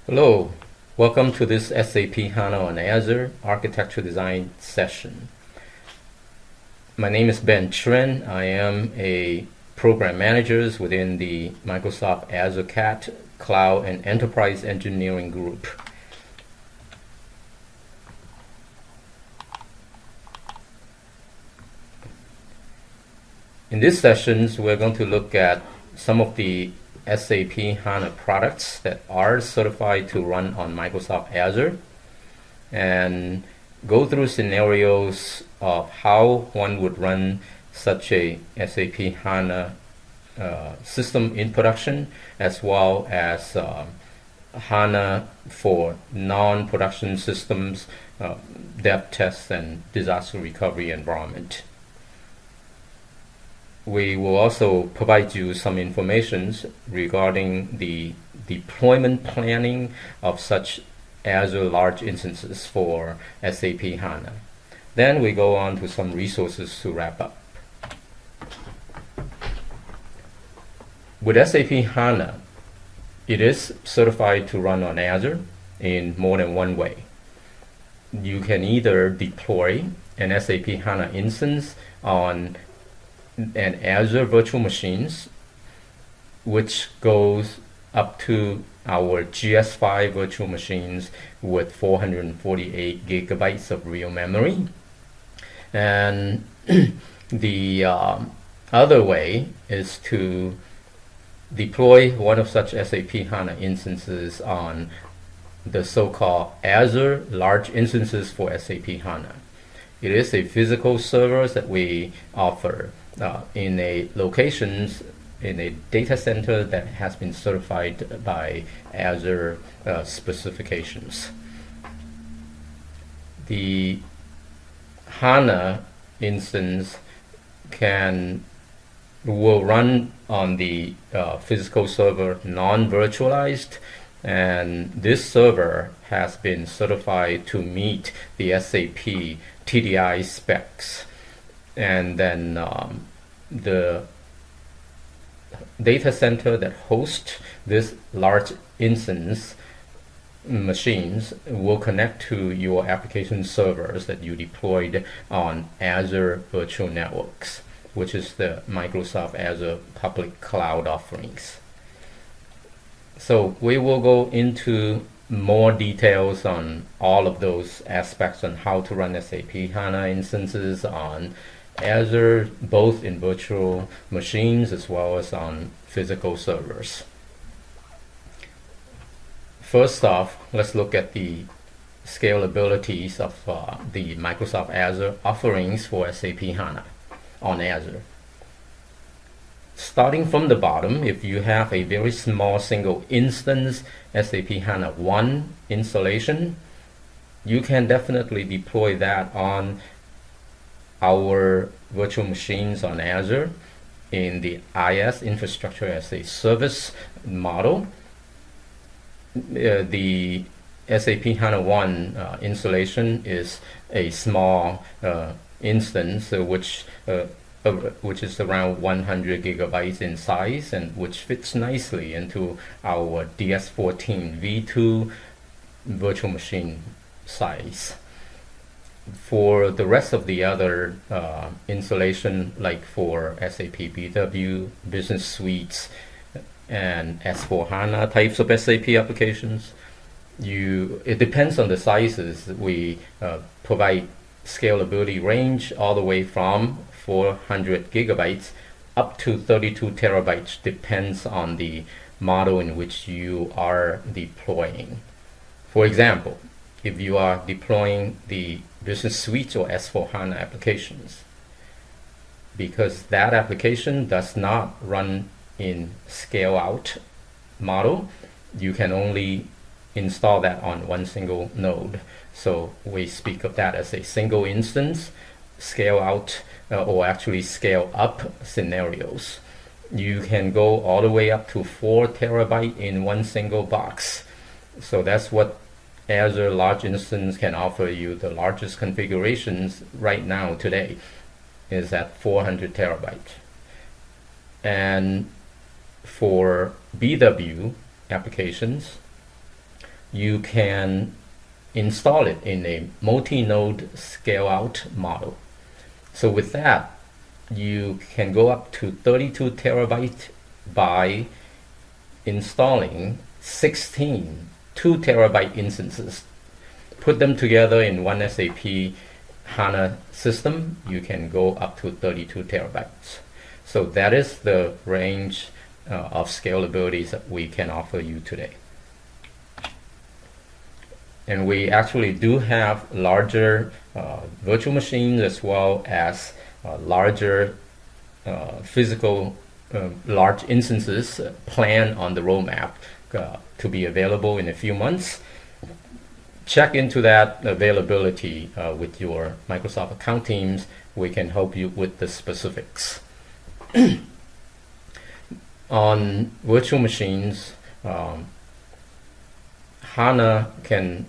Hello, welcome to this SAP HANA on Azure architecture design session. My name is Ben Trin. I am a program manager within the Microsoft Azure CAT Cloud and Enterprise Engineering Group. In these sessions, we're going to look at some of the SAP HANA products that are certified to run on Microsoft Azure and go through scenarios of how one would run such a SAP HANA system in production, as well as HANA for non-production systems, dev tests, and disaster recovery environment. We will also provide you some information regarding the deployment planning of such Azure large instances for SAP HANA. Then we go on to some resources to wrap up. With SAP HANA, it is certified to run on Azure in more than one way. You can either deploy an SAP HANA instance on an Azure virtual machines, which goes up to our GS5 virtual machines with 448 gigabytes of real memory. And the other way is to deploy one of such SAP HANA instances on the so-called Azure Large Instances for SAP HANA. It is a physical server that we offer in a locations in a data center that has been certified by Azure specifications. The HANA instance will run on the physical server non-virtualized, and this server has been certified to meet the SAP TDI specs. And then the data center that hosts this large instance machines will connect to your application servers that you deployed on Azure Virtual Networks, which is the Microsoft Azure public cloud offerings. So we will go into more details on all of those aspects on how to run SAP HANA instances on Azure, both in virtual machines as well as on physical servers. First off, let's look at the scalabilities of the Microsoft Azure offerings for SAP HANA on Azure. Starting from the bottom, if you have a very small single instance SAP HANA 1 installation, you can definitely deploy that on our virtual machines on Azure in the IaaS, infrastructure as a service model. The SAP HANA 1 installation is a small instance which is around 100 gigabytes in size, and which fits nicely into our DS14 V2 virtual machine size. For the rest of the other installation, like for SAP BW, Business Suites, and S4HANA types of SAP applications, it depends on the sizes. We provide scalability range all the way from 400 gigabytes up to 32 terabytes, depends on the model in which you are deploying. For example, if you are deploying the Business Suite or S4HANA applications, because that application does not run in scale-out model, you can only install that on one single node. So we speak of that as a single instance, scale-out, or actually scale-up scenarios. You can go all the way up to 4 terabyte in one single box. So that's what Azure Large Instance can offer you. The largest configurations right now today is at 400 terabyte. And for BW applications, you can install it in a multi-node scale-out model. So with that, you can go up to 32 terabyte by installing 16 2 terabyte instances. Put them together in one SAP HANA system, you can go up to 32 terabytes. So that is the range of scalabilities that we can offer you today. And we actually do have larger virtual machines as well as larger physical large instances planned on the roadmap to be available in a few months. Check into that availability with your Microsoft account teams. We can help you with the specifics. On virtual machines, HANA can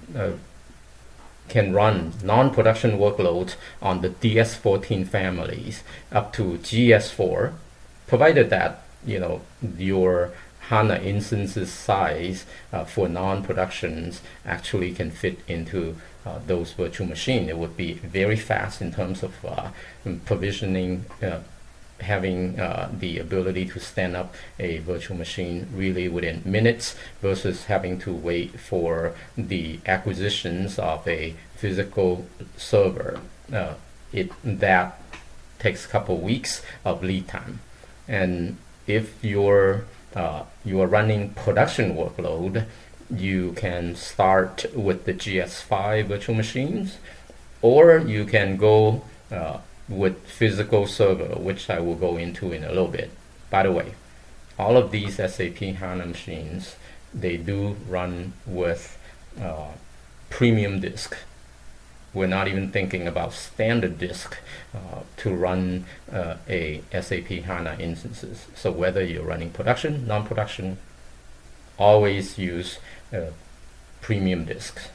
run non-production workloads on the DS14 families up to GS4, provided that your HANA instances size for non-productions actually can fit into those virtual machines. It would be very fast in terms of provisioning, having the ability to stand up a virtual machine really within minutes versus having to wait for the acquisitions of a physical server. That takes a couple weeks of lead time. And if you are running production workload, you can start with the GS5 virtual machines, or you can go with physical server, which I will go into in a little bit. By the way, all of these SAP HANA machines, they do run with premium disk. We're not even thinking about standard disk to run a SAP HANA instances. So whether you're running production, non-production, always use premium disks.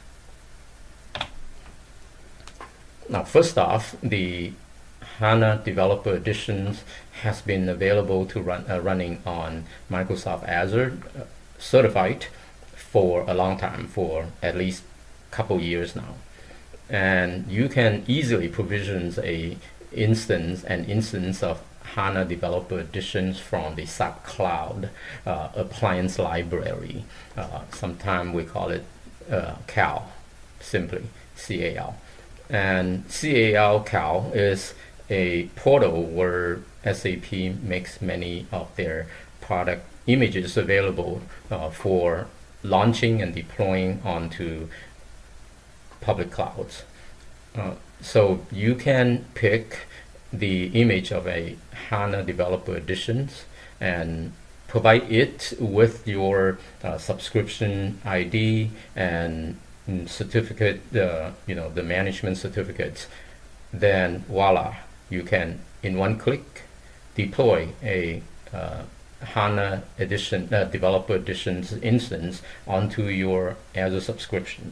Now, first off, the HANA Developer Editions has been available to running on Microsoft Azure certified for a long time, for at least a couple years now. And you can easily provision an instance of HANA Developer Editions from the SAP Cloud appliance library. Sometimes we call it CAL, simply CAL. And CAL is a portal where SAP makes many of their product images available for launching and deploying onto public clouds. So you can pick the image of a HANA Developer Editions and provide it with your subscription ID and certificate, the management certificates. Then voila, you can in one click deploy a HANA Edition Developer Editions instance onto your Azure subscription.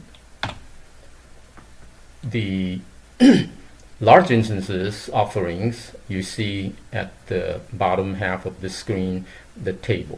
The large instances offerings, you see at the bottom half of the screen, the table.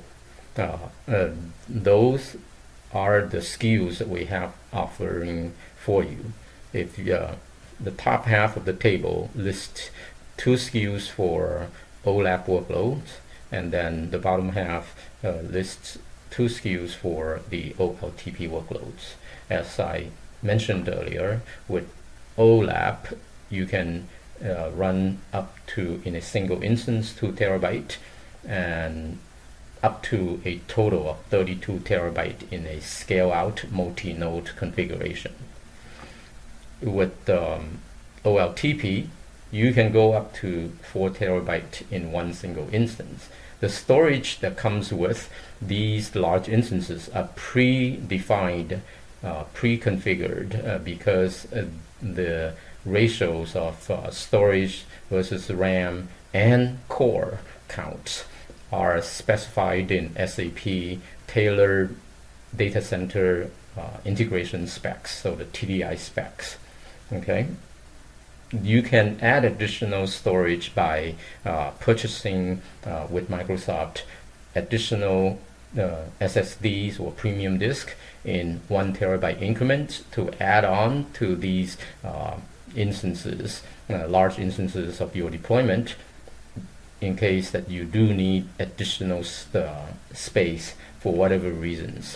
Those are the SKUs that we have offering for you. If the top half of the table lists 2 SKUs for OLAP workloads, and then the bottom half lists 2 SKUs for the OLTP workloads. As I mentioned earlier, with OLAP, you can run up to, in a single instance, 2 terabyte and up to a total of 32 terabyte in a scale-out multi-node configuration. With OLTP, you can go up to 4 terabyte in one single instance. The storage that comes with these large instances are pre-defined, pre-configured because the ratios of storage versus RAM and core counts are specified in SAP tailored data center integration specs, so the TDI specs. Okay, you can add additional storage by purchasing with Microsoft additional SSDs or premium disk in 1 TB increments to add on to these instances, large instances of your deployment, in case that you do need additional space for whatever reasons.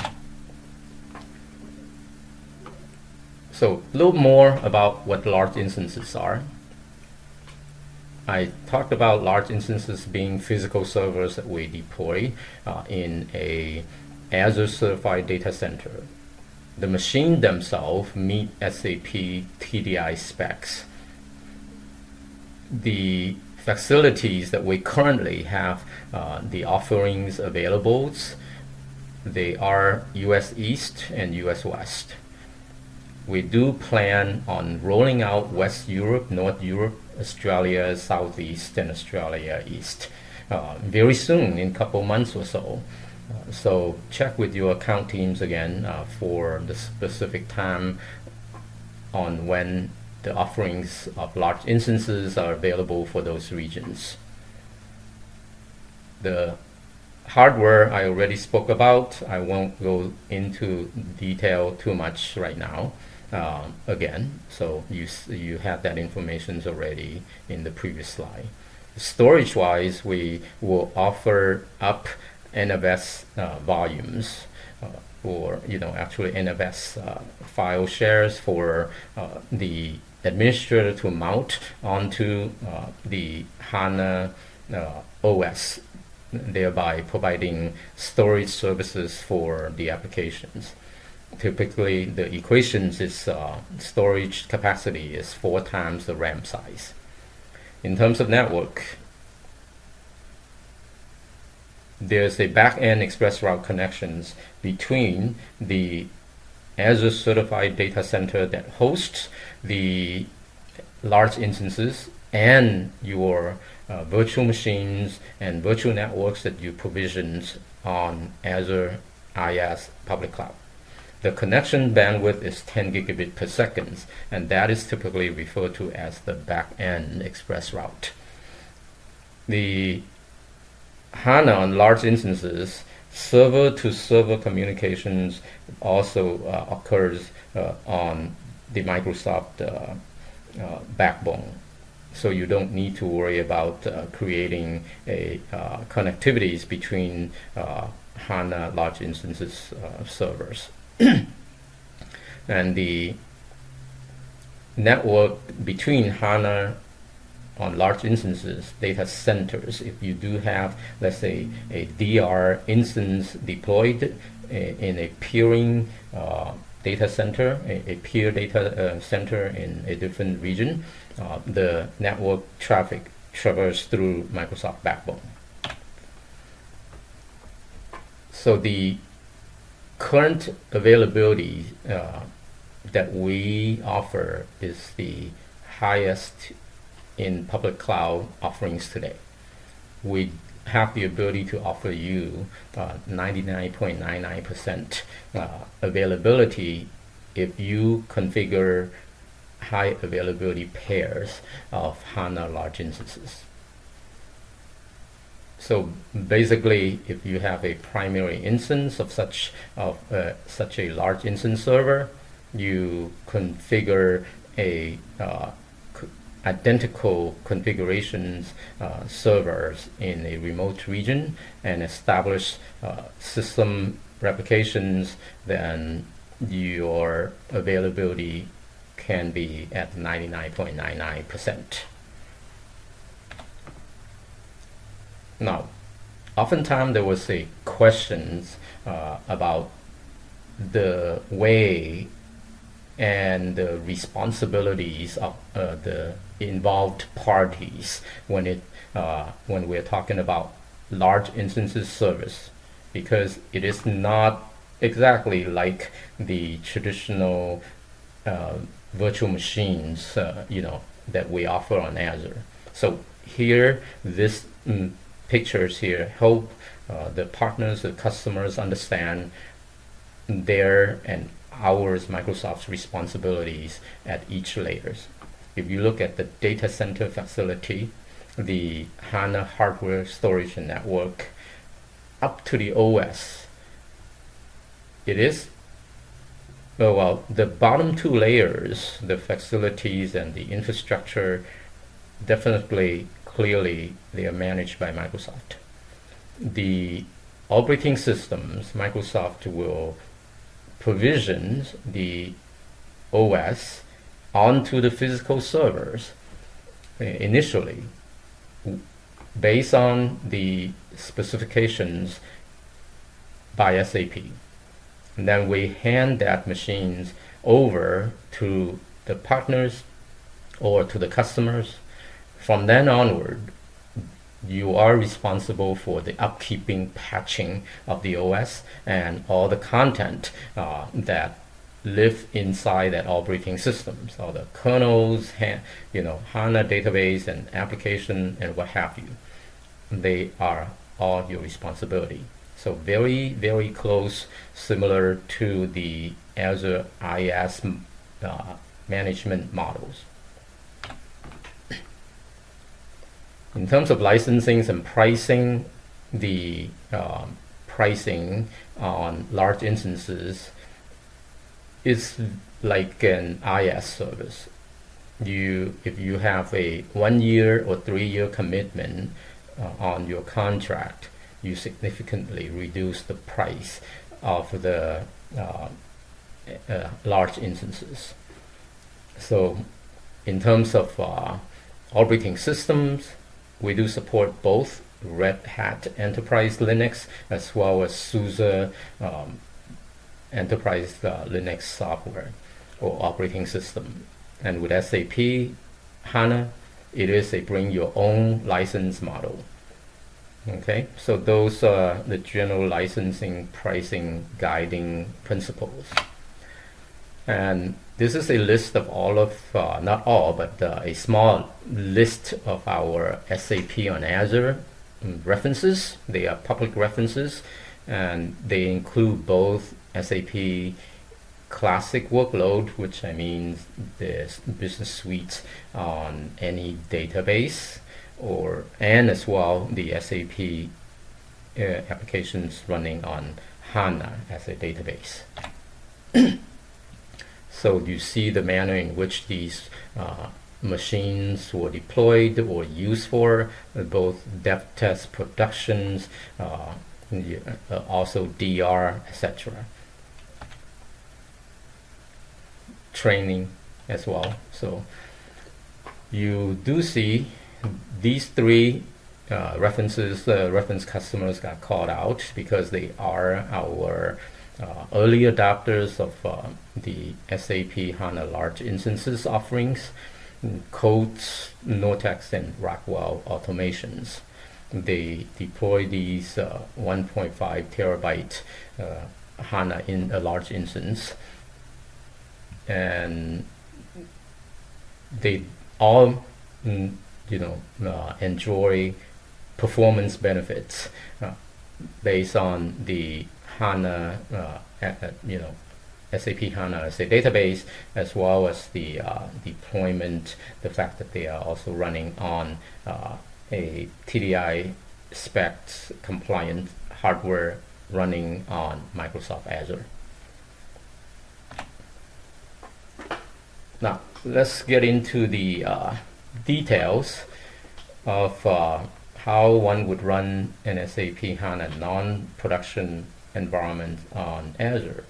So a little more about what large instances are. I talked about large instances being physical servers that we deploy in a Azure certified data center. The machine themselves meet SAP TDI specs. The facilities that we currently have, the offerings available, they are US East and US West. We do plan on rolling out West Europe, North Europe, Australia Southeast, and Australia East very soon, in a couple months or so. So check with your account teams again for the specific time on when the offerings of large instances are available for those regions. The hardware I already spoke about. I won't go into detail too much right now. Again, so you have that information already in the previous slide. Storage wise, we will offer up NFS volumes, or actually NFS file shares for the administrator to mount onto the HANA OS, thereby providing storage services for the applications. Typically, the equations is storage capacity is 4 times the RAM size. In terms of network, there's a back-end express route connections between the Azure certified data center that hosts the large instances and your virtual machines and virtual networks that you provisioned on Azure IaaS public cloud. The connection bandwidth is 10 gigabit per second, and that is typically referred to as the back-end express route. The HANA on large instances, server-to-server communications also occurs on the Microsoft backbone. So you don't need to worry about creating a connectivities between HANA large instances servers. And the network between HANA on large instances, data centers, if you do have, let's say, a DR instance deployed in a peering data center, a peer data center in a different region, the network traffic traverses through Microsoft backbone. So the current availability that we offer is the highest in public cloud offerings today. We have the ability to offer you 99.99% availability if you configure high availability pairs of HANA large instances. So basically, if you have a primary instance of such a large instance server, you configure a identical configurations servers in a remote region and establish system replications, then your availability can be at 99.99%. Now, oftentimes there was a questions about the way and the responsibilities of the involved parties when we're talking about large instances service, because it is not exactly like the traditional virtual machines that we offer on Azure. So here, this pictures here help the partners, the customers understand their and ours, Microsoft's responsibilities at each layers. If you look at the data center facility, the HANA hardware, storage, and network, up to the OS, it is, well, the bottom two layers, the facilities and the infrastructure, definitely, clearly, they are managed by Microsoft. The operating systems, Microsoft will provision the OS onto the physical servers initially, based on the specifications by SAP. And then we hand that machines over to the partners or to the customers. From then onward, you are responsible for the upkeeping, patching of the OS and all the content that live inside that operating system. So the kernels, HANA database and application and what have you. They are all your responsibility. So very, very close, similar to the Azure IaaS management models. In terms of licensing and pricing, the pricing on large instances is like an IaaS service. If you have a 1 year or 3 year commitment on your contract, you significantly reduce the price of the large instances. So in terms of operating systems, we do support both Red Hat Enterprise Linux as well as SUSE Enterprise Linux software or operating system. And with SAP HANA, it is a bring your own license model. Okay, so those are the general licensing, pricing, guiding principles. And this is a list of all of, not all, but a small list of our SAP on Azure references. They are public references, and they include both SAP Classic workload, which I mean the business suite on any database, and as well the SAP applications running on HANA as a database. So you see the manner in which these machines were deployed or used for both dev test productions, also DR, etc. Training as well. So you do see these three reference customers got called out because they are our early adopters of the SAP HANA large instances offerings, Coats, Nortex, and Rockwell automations. They deploy these 1.5 terabyte HANA in a large instance, and they all enjoy performance benefits based on the HANA, SAP HANA as a database, as well as the deployment, the fact that they are also running on a TDI specs compliant hardware running on Microsoft Azure. Now, let's get into the details of how one would run an SAP HANA non-production environment on Azure.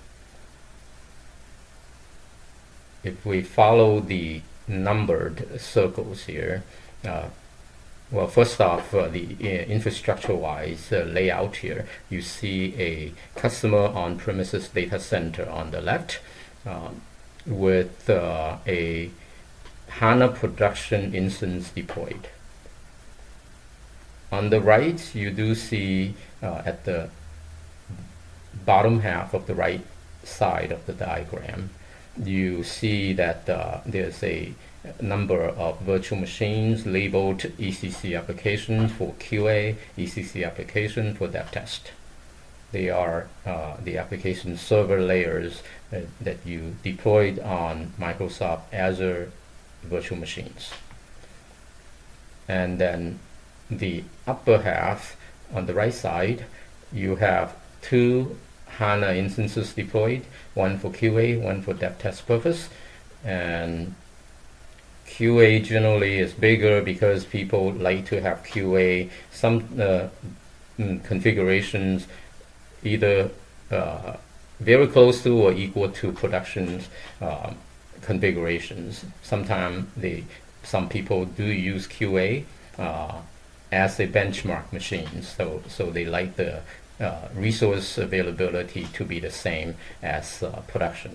If we follow the numbered circles here, well, first off, the infrastructure-wise layout here, you see a customer on-premises data center on the left with a HANA production instance deployed. On the right, you do see at the bottom half of the right side of the diagram, you see that there's a number of virtual machines labeled ECC applications for QA, ECC application for dev test. They are the application server layers that you deployed on Microsoft Azure virtual machines. And then the upper half on the right side you have two HANA instances deployed, one for QA, one for dev test purpose. And QA generally is bigger because people like to have QA, some configurations either very close to or equal to production configurations. Sometimes some people do use QA as a benchmark machine, so they like the resource availability to be the same as production.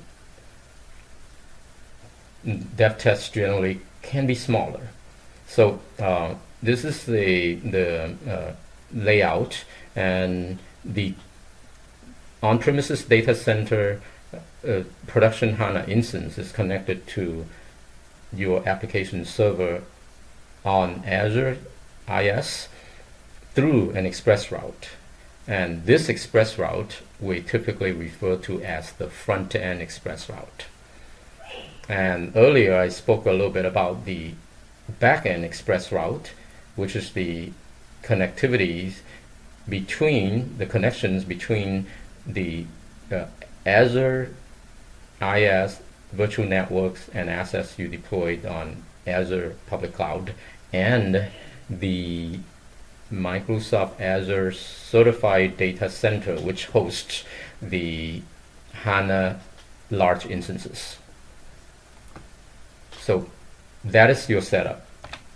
Dev tests generally can be smaller. So this is the layout, and the on-premises data center production HANA instance is connected to your application server on Azure IS through an express route. And this express route we typically refer to as the front-end express route. And earlier I spoke a little bit about the back-end express route, which is the connectivities between the connections between the Azure IS virtual networks and assets you deployed on Azure public cloud and the Microsoft Azure certified data center, which hosts the HANA large instances. So that is your setup.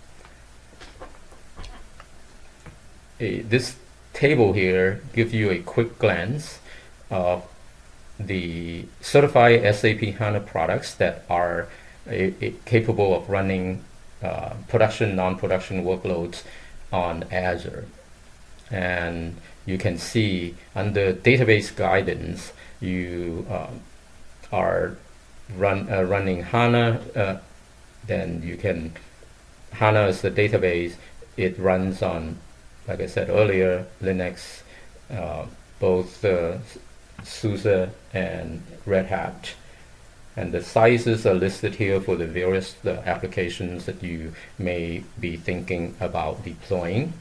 This table here gives you a quick glance of the certified SAP HANA products that are capable of running production, non-production workloads on Azure. And you can see under database guidance, you are running HANA. Then you can, HANA is the database. It runs on, like I said earlier, Linux, both SUSE and Red Hat. And the sizes are listed here for the various applications that you may be thinking about deploying.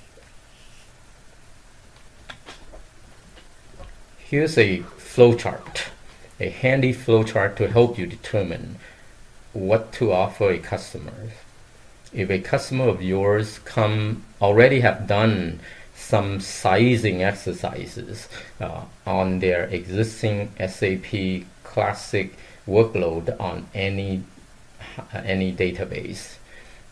Here's a flowchart, a handy flowchart to help you determine what to offer a customer. If a customer of yours already have done some sizing exercises on their existing SAP classic workload on any database,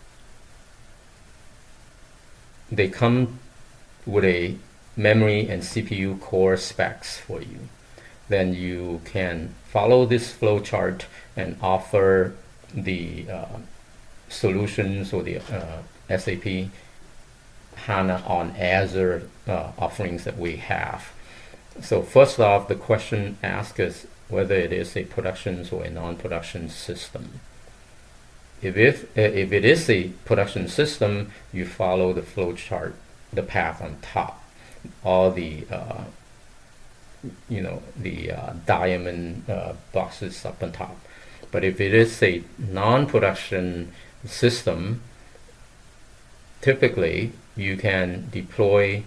they come with a memory and CPU core specs for you. Then you can follow this flowchart and offer the solutions or the SAP HANA on Azure offerings that we have. So first off, the question asked is whether it is a production or a non-production system. If it is a production system, you follow the flowchart, the path on top, all the diamond boxes up on top. But if it is a non-production system, typically you can deploy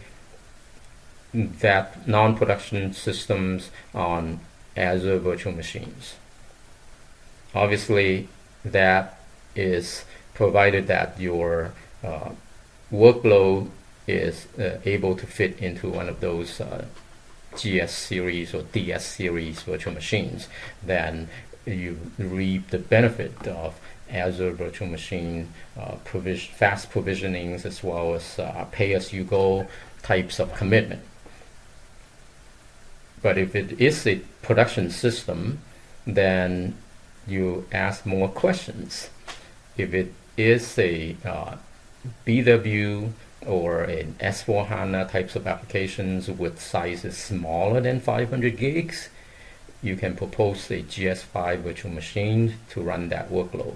that non-production systems on Azure virtual machines. Obviously, that is provided that your workload is able to fit into one of those GS series or DS series virtual machines. Then you reap the benefit of Azure virtual machine fast provisionings as well as pay-as-you-go types of commitment. But if it is a production system, then you ask more questions. If it is a BW or an S4HANA types of applications with sizes smaller than 500 gigs, you can propose a GS5 virtual machine to run that workload.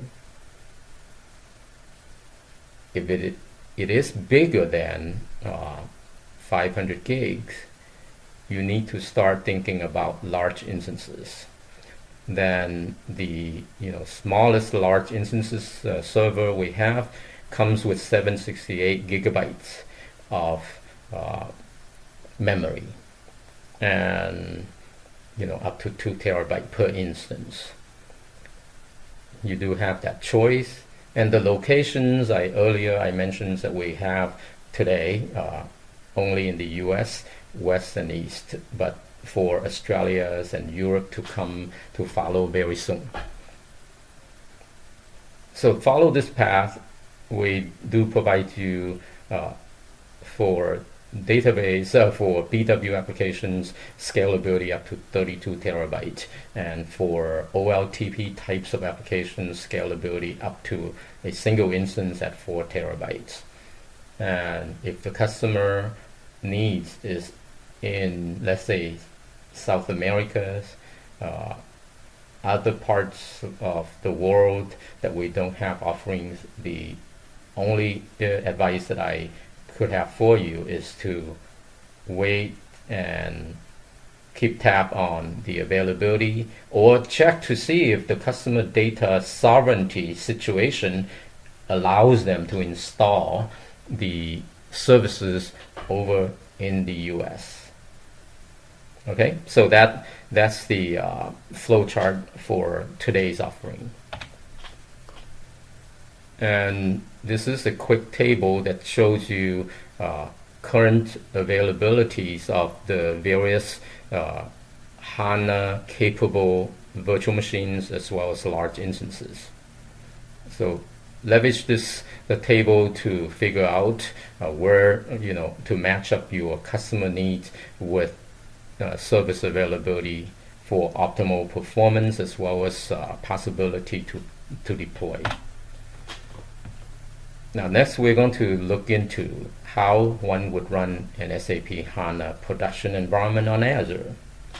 If it is bigger than 500 gigs, you need to start thinking about large instances. Then the smallest large instances server we have comes with 768 gigabytes of memory. and up to 2 terabyte per instance. You do have that choice. And the locations earlier I mentioned that we have today only in the US, West and East, but for Australia and Europe to come to follow very soon. So follow this path. We do provide you for database for BW applications scalability up to 32 terabyte, and for OLTP types of applications scalability up to a single instance at 4 terabytes. And if the customer needs is in, let's say, South America, other parts of the world that we don't have offerings, the only advice that I could have for you is to wait and keep tab on the availability, or check to see if the customer data sovereignty situation allows them to install the services over in the US. Okay, so that's the flow chart for today's offering. And this is a quick table that shows you current availabilities of the various HANA capable virtual machines as well as large instances. So leverage the table to figure out where, to match up your customer needs with service availability for optimal performance as well as possibility to deploy. Now next we're going to look into how one would run an SAP HANA production environment on Azure.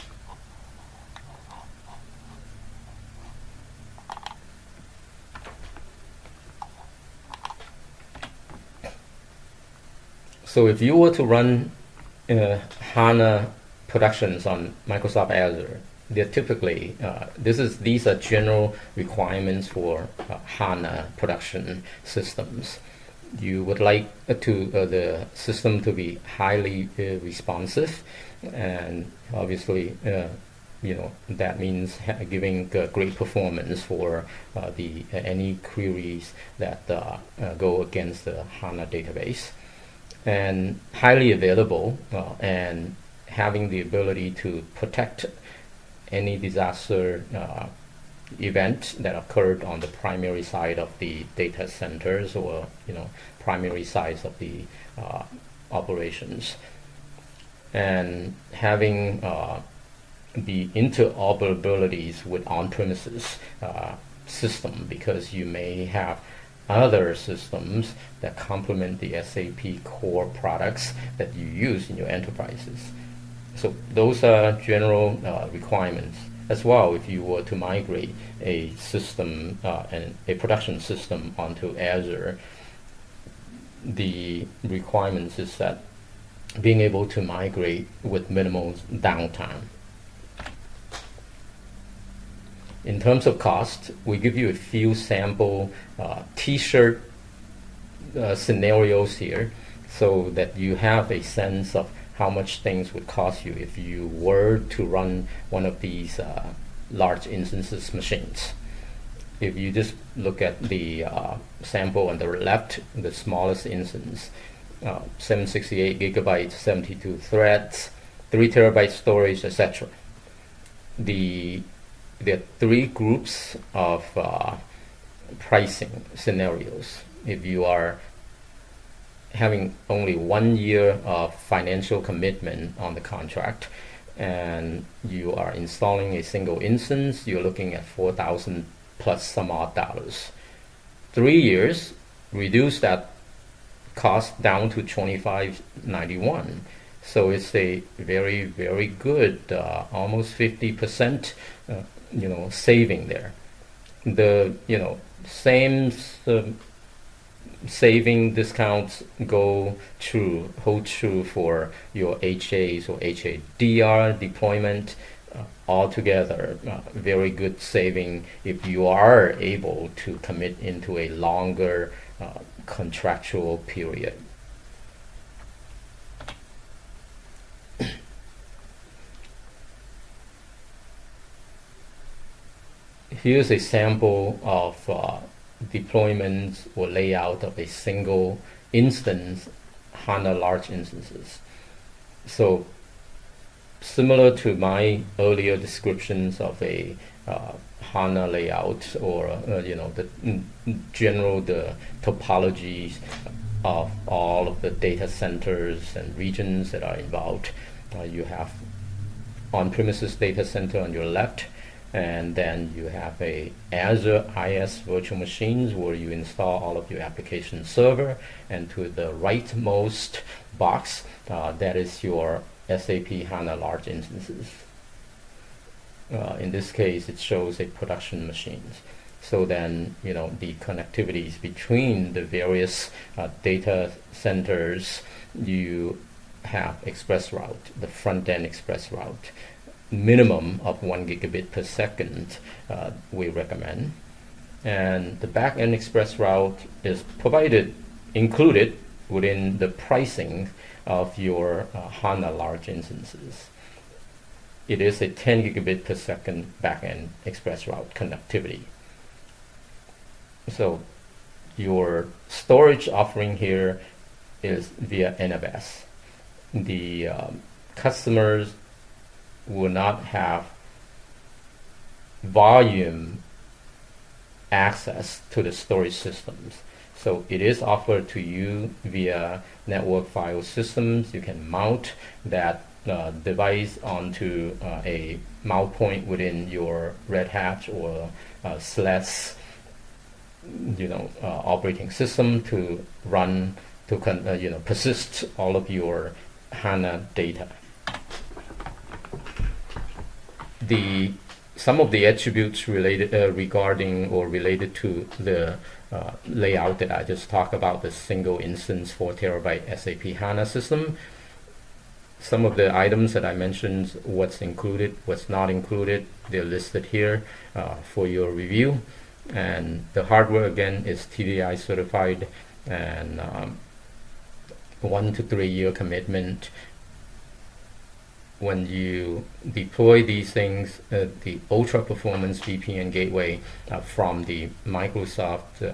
So if you were to run HANA productions on Microsoft Azure, they're typically, these are general requirements for HANA production systems. You would like the system to be highly responsive, and obviously, that means giving great performance for any queries that go against the HANA database, and highly available, and having the ability to protect any disaster event that occurred on the primary side of the data centers, or primary sides of the operations, and having the interoperabilities with on-premises system, because you may have other systems that complement the SAP core products that you use in your enterprises. So those are general requirements. As well, if you were to migrate a system and a production system onto Azure, the requirements is that being able to migrate with minimal downtime. In terms of cost, we give you a few sample t-shirt scenarios here, so that you have a sense of how much things would cost you if you were to run one of these large instances machines. If you just look at the sample on the left, the smallest instance, 768 gigabytes, 72 threads, 3 terabyte storage, etc. There are 3 groups of pricing scenarios. If you are having only 1 year of financial commitment on the contract, and you are installing a single instance, you're looking at $4,000 plus some odd dollars. 3 years, reduce that cost down to $25.91. So it's a very, very good, almost 50%, saving there. The same saving discounts hold true for your HAs or HADR deployment. Altogether, very good saving if you are able to commit into a longer contractual period. here's a sample of deployment or layout of a single instance HANA large instances. So similar to my earlier descriptions of a HANA layout, or the topologies of all of the data centers and regions that are involved. You have on-premises data center on your left, and then you have a Azure IaaS virtual machines where you install all of your application server, and to the rightmost box, that is your SAP HANA large instances. In this case, it shows a production machines. So then, the connectivities between the various data centers, you have express route, the front-end express route, minimum of 1 gigabit per second we recommend. And the back-end express route is included within the pricing of your HANA large instances. It is a 10 gigabit per second back-end express route connectivity. So your storage offering here is via NFS. The customers will not have volume access to the storage systems. So it is offered to you via network file systems. You can mount that device onto a mount point within your Red Hat or SLES operating system to run, to persist all of your HANA data. Some of the attributes related to the layout that I just talked about, the single instance 4 terabyte SAP HANA system. Some of the items that I mentioned, what's included, what's not included, they're listed here for your review. And the hardware again is TDI certified, and 1 to 3 year commitment. When you deploy these things, the ultra performance VPN gateway from the Microsoft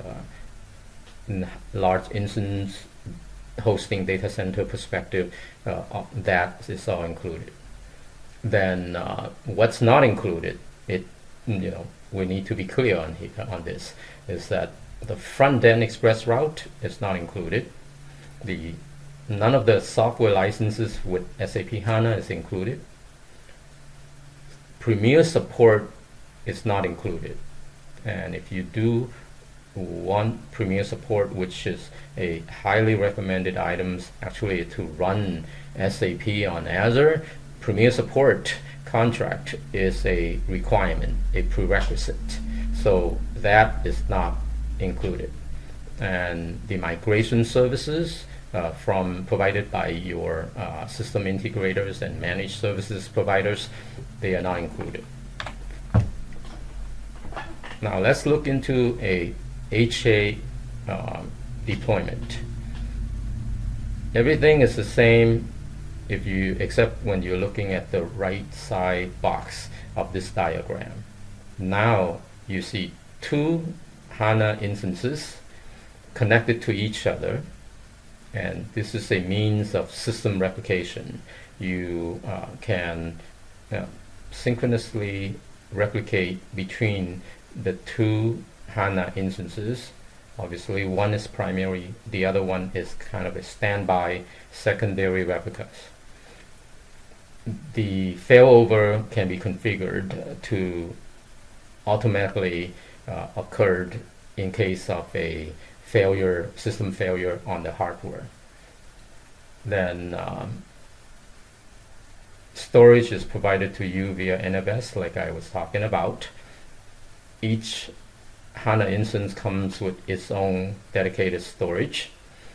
large instance hosting data center perspective, that is all included. Then what's not included, we need to be clear on this, is that the front-end express route is not included. None of the software licenses with SAP HANA is included. Premier support is not included. And if you do want Premier support, which is a highly recommended items actually to run SAP on Azure, Premier support contract is a requirement, a prerequisite. So that is not included. And the migration services provided by your system integrators and managed services providers, they are not included. Now let's look into a HA deployment. Everything is the same except when you're looking at the right side box of this diagram. Now you see 2 HANA instances connected to each other, and this is a means of system replication. You can synchronously replicate between the 2 HANA instances. Obviously, one is primary, the other one is kind of a standby secondary replicas. The failover can be configured to automatically occurred in case of a system failure on the hardware. Then storage is provided to you via NFS, like I was talking about. Each HANA instance comes with its own dedicated storage.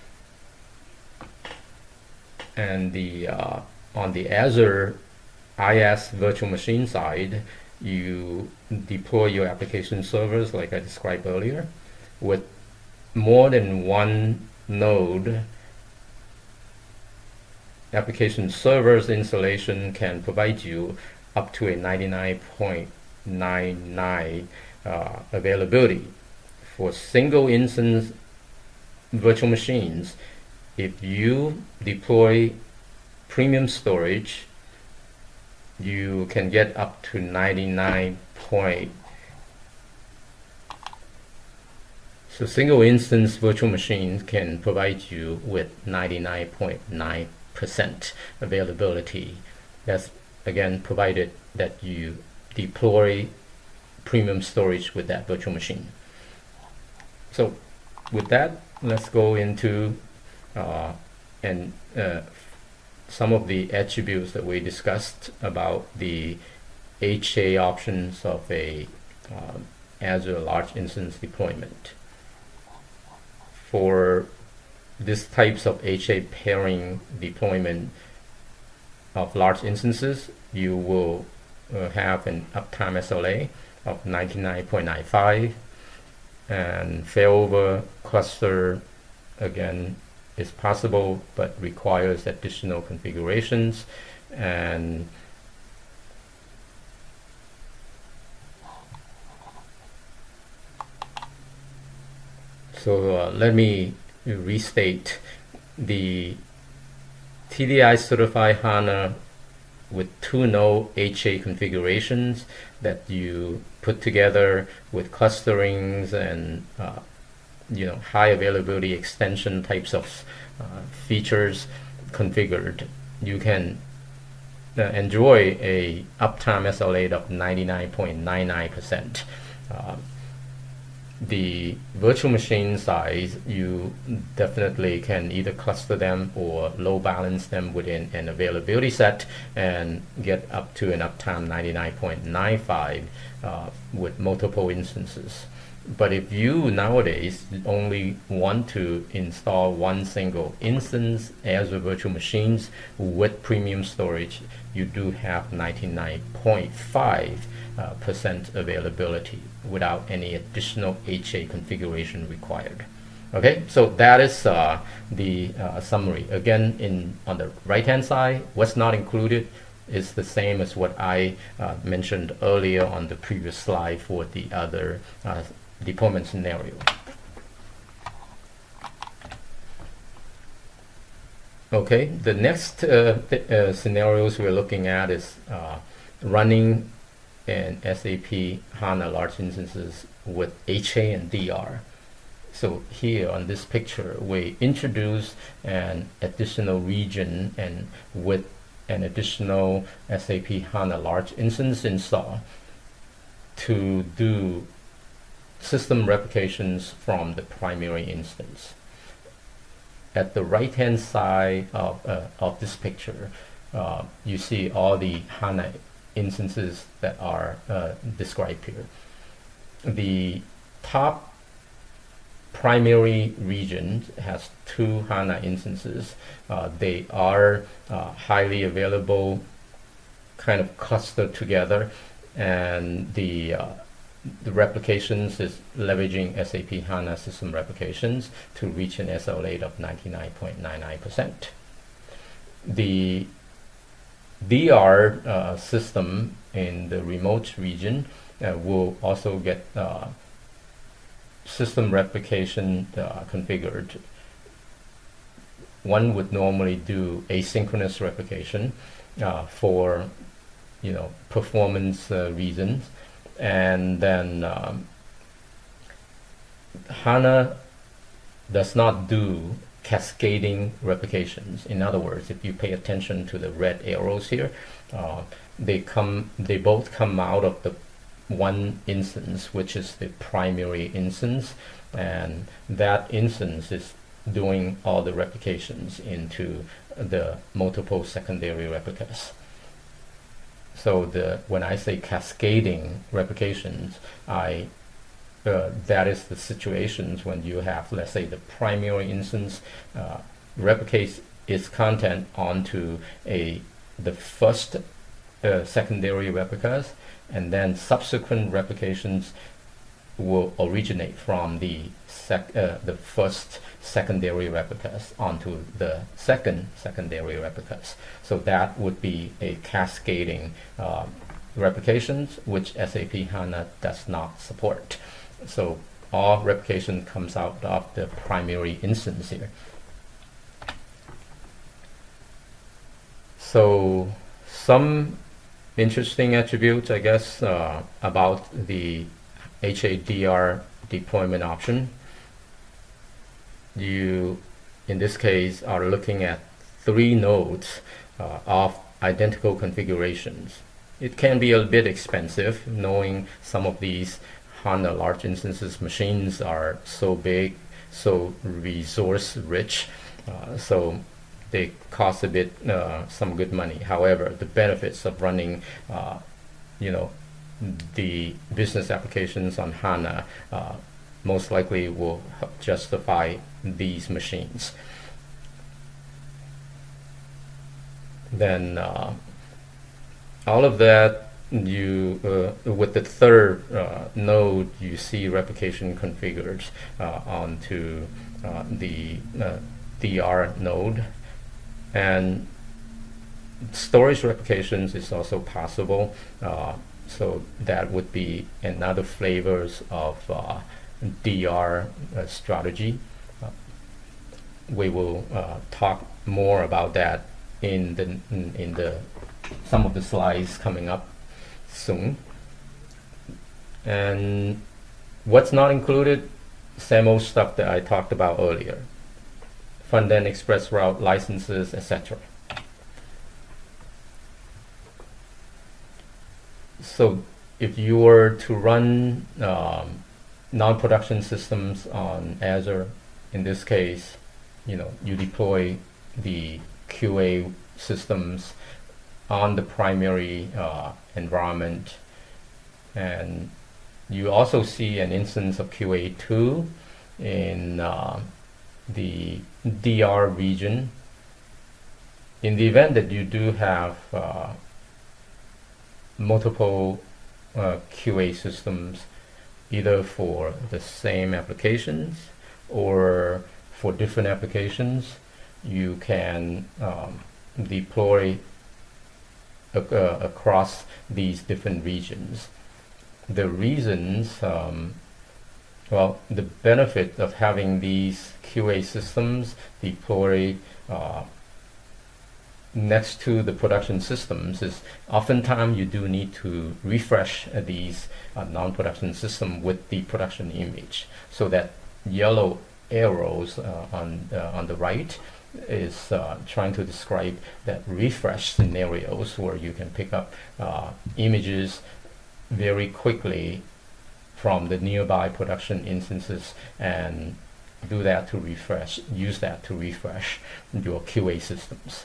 And on the Azure IaaS virtual machine side, you deploy your application servers like I described earlier. With more than one node, application servers installation can provide you up to a 99.99 availability. For single instance virtual machines, if you deploy premium storage, you can get up to 99 point. So single instance virtual machines can provide you with 99.9% availability. That's again provided that you deploy premium storage with that virtual machine. So with that, let's go into some of the attributes that we discussed about the HA options of a Azure large instance deployment. For this types of HA pairing deployment of large instances, you will have an uptime SLA of 99.95, and failover cluster again is possible but requires additional configurations. And so let me restate: the TDI certified HANA with 2-node HA configurations that you put together with clusterings and high availability extension types of features configured, you can enjoy a uptime SLA of 99.99%. The virtual machine size, you definitely can either cluster them or load balance them within an availability set and get up to an uptime 99.95 with multiple instances. But if you nowadays only want to install one single instance Azure virtual machines with premium storage, you do have 99.5% availability without any additional HA configuration required. Okay, so that is the summary. Again, on the right hand side, what's not included is the same as what I mentioned earlier on the previous slide for the other deployment scenario. Okay, the next scenarios we're looking at is running an SAP HANA large instances with HA and DR. So here on this picture, we introduce an additional region and with an additional SAP HANA large instance install to do system replications from the primary instance. At the right hand side of this picture, you see all the HANA instances that are described here. The top primary region has 2 HANA instances. They are highly available, kind of clustered together, and the replications is leveraging SAP HANA system replications to reach an SLA of 99.99%. The DR system in the remote region will also get system replication configured. One would normally do asynchronous replication for performance reasons, and then HANA does not do cascading replications. In other words, if you pay attention to the red arrows here, they both come out of the one instance, which is the primary instance, and that instance is doing all the replications into the multiple secondary replicas. So when I say cascading replications, that is the situations when you have, let's say, the primary instance replicates its content onto the first secondary replicas, and then subsequent replications will originate from the first secondary replicas onto the second secondary replicas. So that would be a cascading replications, which SAP HANA does not support. So all replication comes out of the primary instance here. So some interesting attributes, I guess, about the HADR deployment option. You, in this case, are looking at 3 nodes of identical configurations. It can be a bit expensive, knowing some of these HANA large instances machines are so big, so resource rich, so they cost a bit some good money. However, the benefits of running the business applications on HANA most likely will justify these machines. Then all of that, you with the third node, you see replication configured onto the DR node, and storage replications is also possible. So that would be another flavors of DR strategy. We will talk more about that in the some of the slides coming up soon. And what's not included? Same old stuff that I talked about earlier. Front-end express route licenses, etc. So if you were to run non-production systems on Azure, in this case, you deploy the QA systems on the primary environment, and you also see an instance of QA2 in the DR region. In the event that you do have multiple QA systems, either for the same applications or for different applications, you can deploy across these different regions. The reasons, well, the benefit of having these QA systems deployed next to the production systems is oftentimes you do need to refresh these non-production system with the production image. So that yellow arrows on the right is trying to describe that refresh scenarios where you can pick up images very quickly from the nearby production instances and do that to refresh, use that to refresh your QA systems.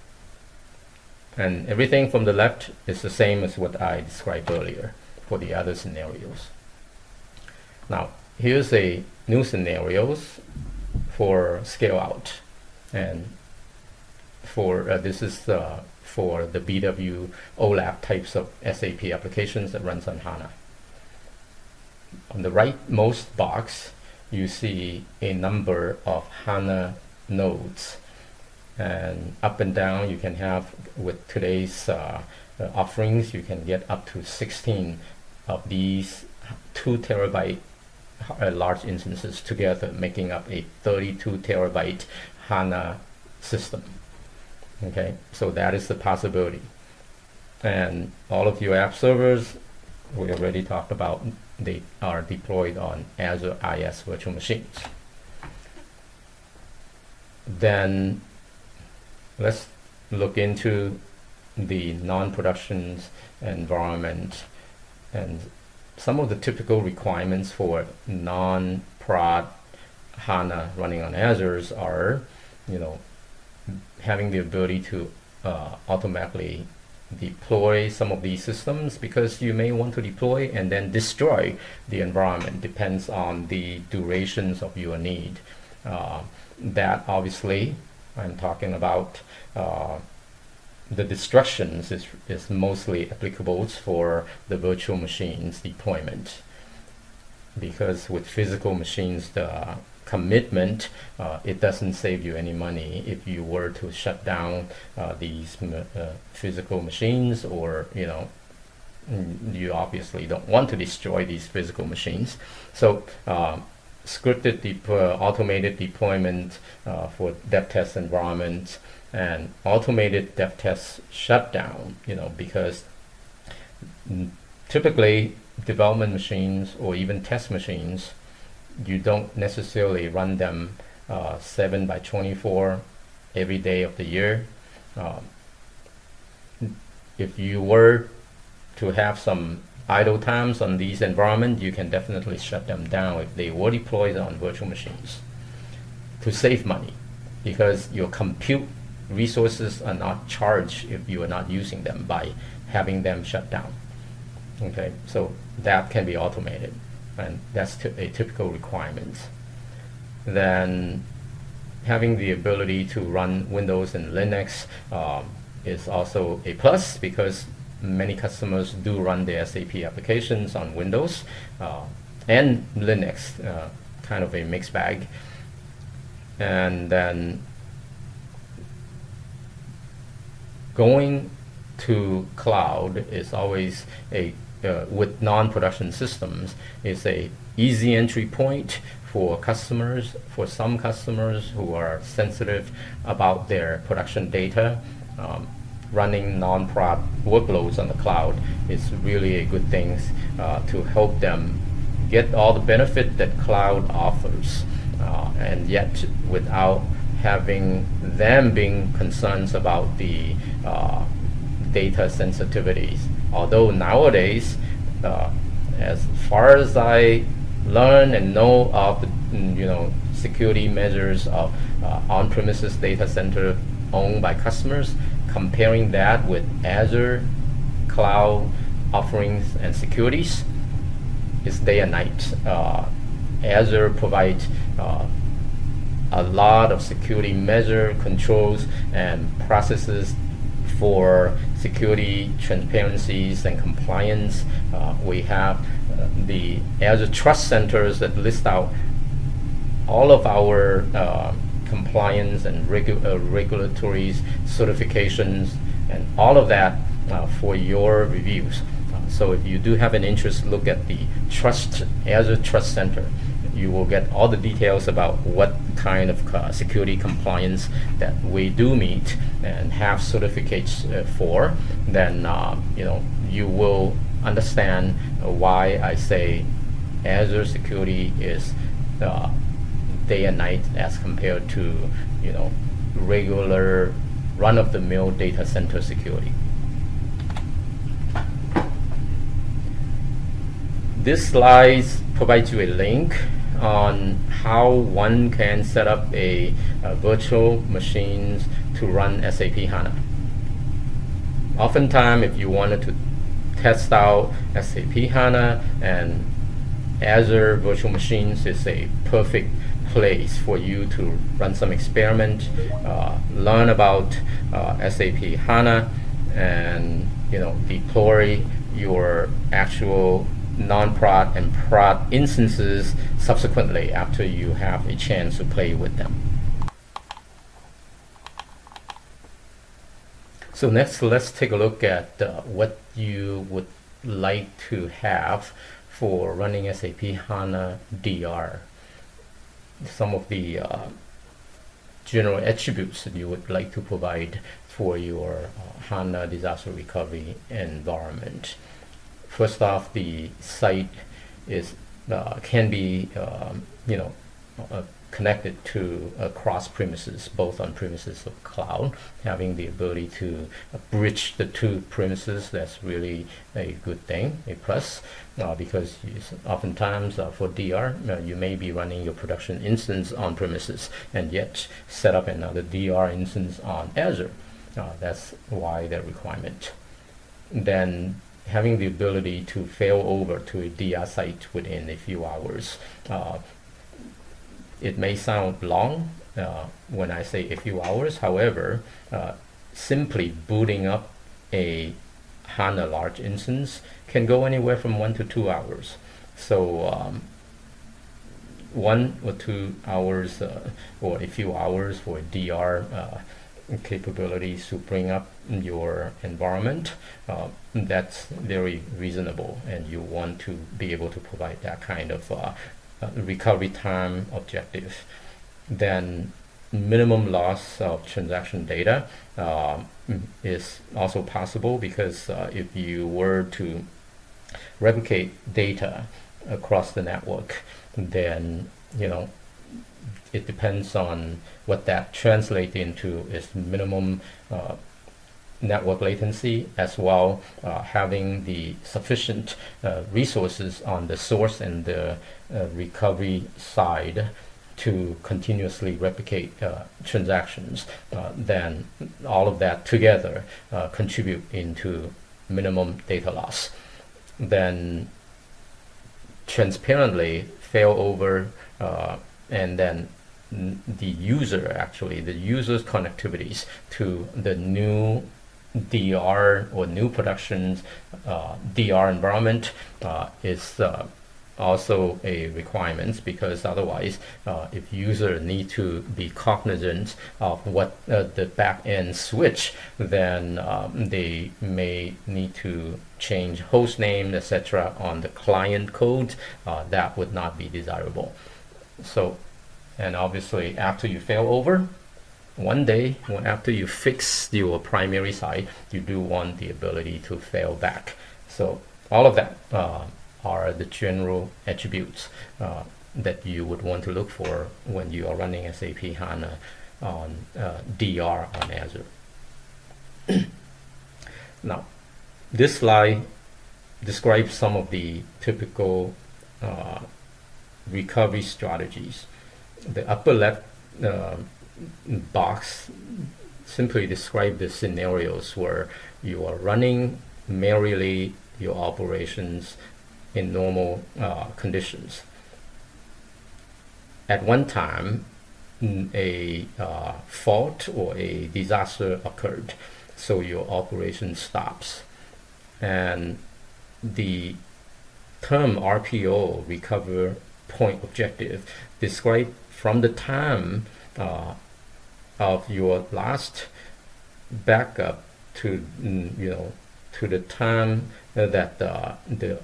And everything from the left is the same as what I described earlier for the other scenarios. Now, here's a new scenarios for scale out, and for this is for the BW OLAP types of SAP applications that runs on HANA. On the rightmost box, you see a number of HANA nodes, and up and down you can have, with today's offerings, you can get up to 16 of these 2 terabyte large instances together, making up a 32 terabyte HANA system. Okay, so that is the possibility. And all of your app servers, we already talked about, they are deployed on Azure IaaS virtual machines. Then let's look into the non-production environment and some of the typical requirements for non-prod HANA running on Azure are, having the ability to automatically deploy some of these systems, because you may want to deploy and then destroy the environment. Depends on the durations of your need. That obviously, I'm talking about the destructions is mostly applicable for the virtual machines deployment, because with physical machines, the commitment, it doesn't save you any money if you were to shut down these physical machines, or You obviously don't want to destroy these physical machines. So scripted automated deployment for dev test environment, and automated dev test shutdown, because typically development machines or even test machines, you don't necessarily run them 7/24 every day of the year. If you were to have some idle times on these environments, you can definitely shut them down if they were deployed on virtual machines to save money, because your compute resources are not charged if you are not using them by having them shut down. Okay, so that can be automated, and that's a typical requirement. Then having the ability to run Windows and Linux is also a plus, because many customers do run their SAP applications on Windows and Linux, kind of a mixed bag. And then going to cloud is always with non-production systems, is a easy entry point for customers. For some customers who are sensitive about their production data, running non-prod workloads on the cloud is really a good thing to help them get all the benefit that cloud offers, and yet without having them being concerned about the data sensitivities. Although nowadays, as far as I learn and know of the security measures of on-premises data center owned by customers, comparing that with Azure cloud offerings and securities, is day and night. Azure provides a lot of security measure controls and processes for security, transparencies, and compliance. We have the Azure Trust Centers that list out all of our compliance and regulatory certifications and all of that for your reviews. So if you do have an interest, look at the Azure Trust Center. You will get all the details about what kind of security compliance that we do meet and have certificates for. Then you will understand why I say Azure security is day and night as compared to regular run-of-the-mill data center security. This slide provides you a link on how one can set up a virtual machines to run SAP HANA. Oftentimes, if you wanted to test out SAP HANA, and Azure virtual machines is a perfect place for you to run some experiment, learn about SAP HANA, and deploy your actual non-prod and prod instances subsequently after you have a chance to play with them. So next, let's take a look at what you would like to have for running SAP HANA DR. Some of the general attributes that you would like to provide for your HANA disaster recovery environment. First off, the site is can be connected to across premises, both on premises or cloud. Having the ability to bridge the two premises, that's really a good thing, a plus, because oftentimes for DR, you may be running your production instance on premises and yet set up another DR instance on Azure. That's why that requirement. Then having the ability to fail over to a DR site within a few hours. It may sound long when I say a few hours. However, simply booting up a HANA large instance can go anywhere from 1 to 2 hours. So 1 or 2 hours or a few hours for a DR capabilities to bring up your environment, that's very reasonable, and you want to be able to provide that kind of recovery time objective. Then minimum loss of transaction data is also possible, because if you were to replicate data across the network, then it depends on what that translates into is minimum network latency, as well having the sufficient resources on the source and the recovery side to continuously replicate transactions. Then all of that together contribute into minimum data loss. Then transparently failover, and then the user's connectivities to the new DR or new productions DR environment is also a requirement, because otherwise if user need to be cognizant of what the back-end switch, then they may need to change host name, etc. on the client code. That would not be desirable. So, and obviously after you fail over, one day after you fix your primary side, you do want the ability to fail back. So all of that are the general attributes that you would want to look for when you are running SAP HANA on DR on Azure. Now, this slide describes some of the typical recovery strategies. The upper left box simply describes the scenarios where you are running merrily your operations in normal conditions. At one time, a fault or a disaster occurred, so your operation stops. And the term RPO, recover point objective, describes from the time of your last backup to to the time that the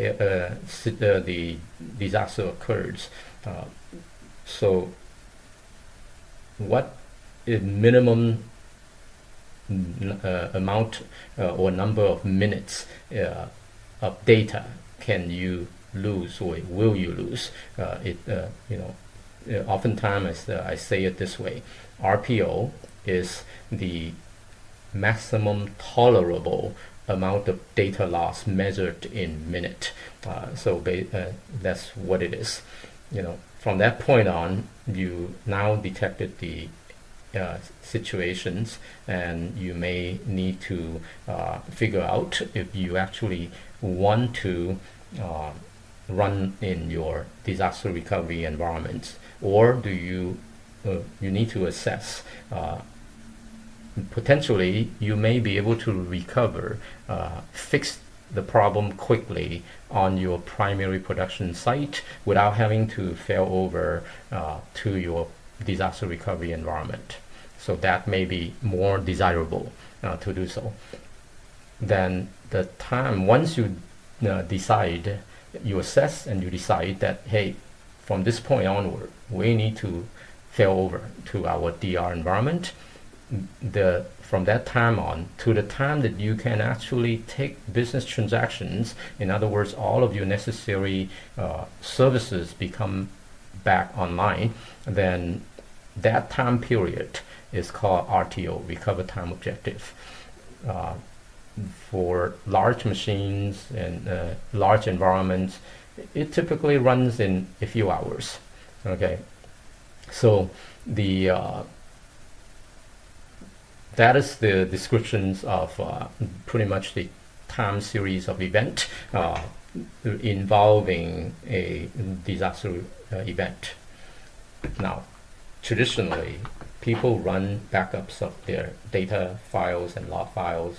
disaster occurs. So what is minimum amount or number of minutes of data can you lose, or will you lose? Oftentimes I say it this way: RPO is the maximum tolerable amount of data loss measured in minute. That's what it is. From that point on, you now detected the situations, and you may need to figure out if you actually want to run in your disaster recovery environment, or do you need to assess. Potentially, you may be able to recover, fix the problem quickly on your primary production site without having to fail over to your disaster recovery environment. So that may be more desirable to do so. Then the time, once you decide, you assess and you decide that, hey, from this point onward, we need to fail over to our DR environment. From that time on to the time that you can actually take business transactions, in other words, all of your necessary services become back online, then that time period is called RTO, recover time objective. For large machines and large environments, it typically runs in a few hours. Okay, so that is the descriptions of pretty much the time series of event involving a disaster event. Now, traditionally, people run backups of their data files and log files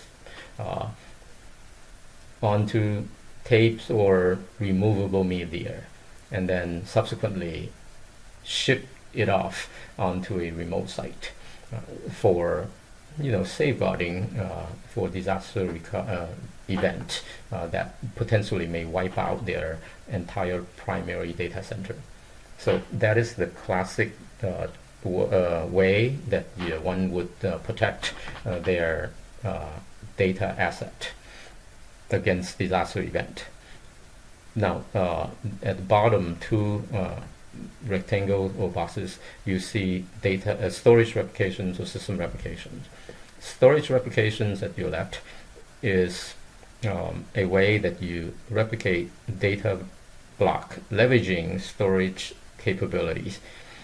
onto tapes or removable media, and then subsequently ship it off onto a remote site. for safeguarding for disaster event that potentially may wipe out their entire primary data center. So that is the classic way that one would protect their data asset against disaster event. Now, at the bottom two rectangles or boxes, you see data storage replications or system replications. Storage replications at your left is a way that you replicate data block leveraging storage capabilities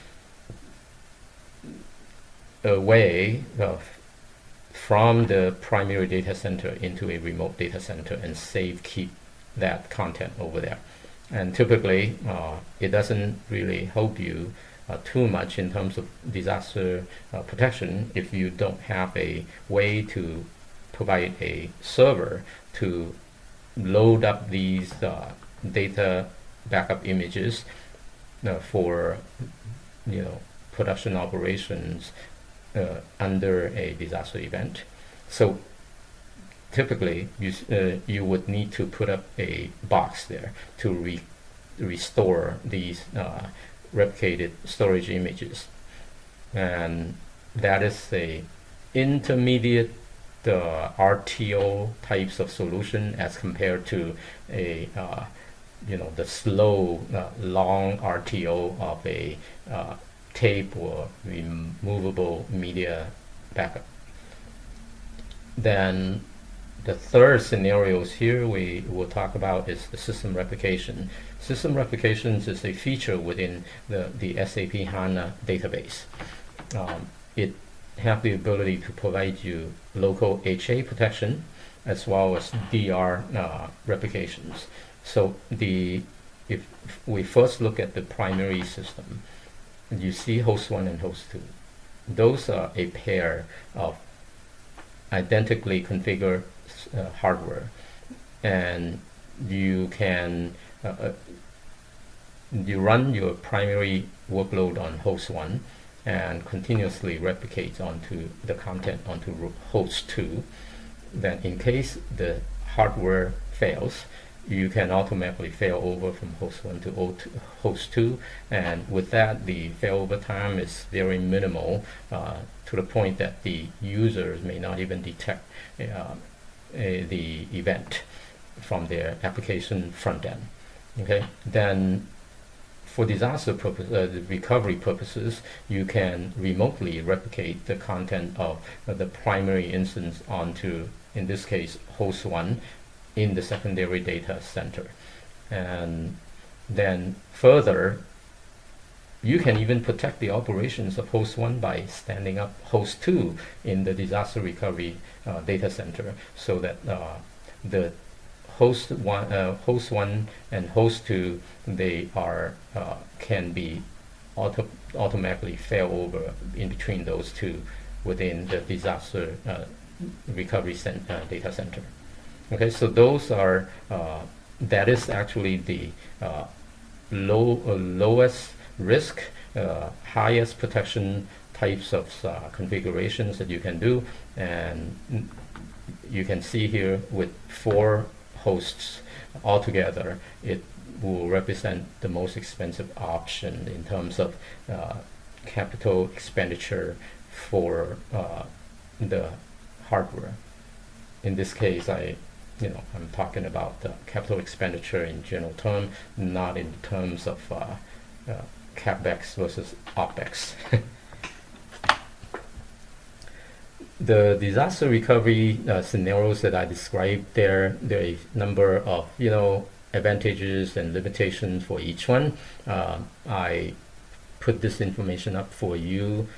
away from the primary data center into a remote data center and keep that content over there. And typically, it doesn't really help you too much in terms of disaster protection if you don't have a way to provide a server to load up these data backup images for production operations under a disaster event. So typically you would need to put up a box there to restore these replicated storage images, and that is a intermediate RTO types of solution as compared to a the slow long RTO of a tape or removable media backup. Then the third scenarios here we will talk about is the system replication. System replications is a feature within the SAP HANA database. It have the ability to provide you local HA protection as well as DR replications. So if we first look at the primary system, you see host 1 and host 2. Those are a pair of identically configured hardware, and you can you run your primary workload on host 1 and continuously replicate onto the content onto host 2. Then in case the hardware fails, you can automatically fail over from host 1 to host 2, and with that the failover time is very minimal, to the point that the users may not even detect the event from their application front end. Okay, then for disaster recovery purposes, you can remotely replicate the content of the primary instance onto, in this case, host 1 in the secondary data center. And then further, you can even protect the operations of host 1 by standing up host 2 in the disaster recovery data center, so that the host 1 and host 2, they are can be automatically fail over in between those two within the disaster recovery data center. Okay, so those are that is actually the lowest risk, highest protection types of configurations that you can do. And you can see here with 4 hosts altogether, it will represent the most expensive option in terms of capital expenditure for the hardware. In this case, I'm talking about capital expenditure in general term, not in terms of CapEx versus OpEx. The disaster recovery scenarios that I described there are a number of advantages and limitations for each one. I put this information up for you.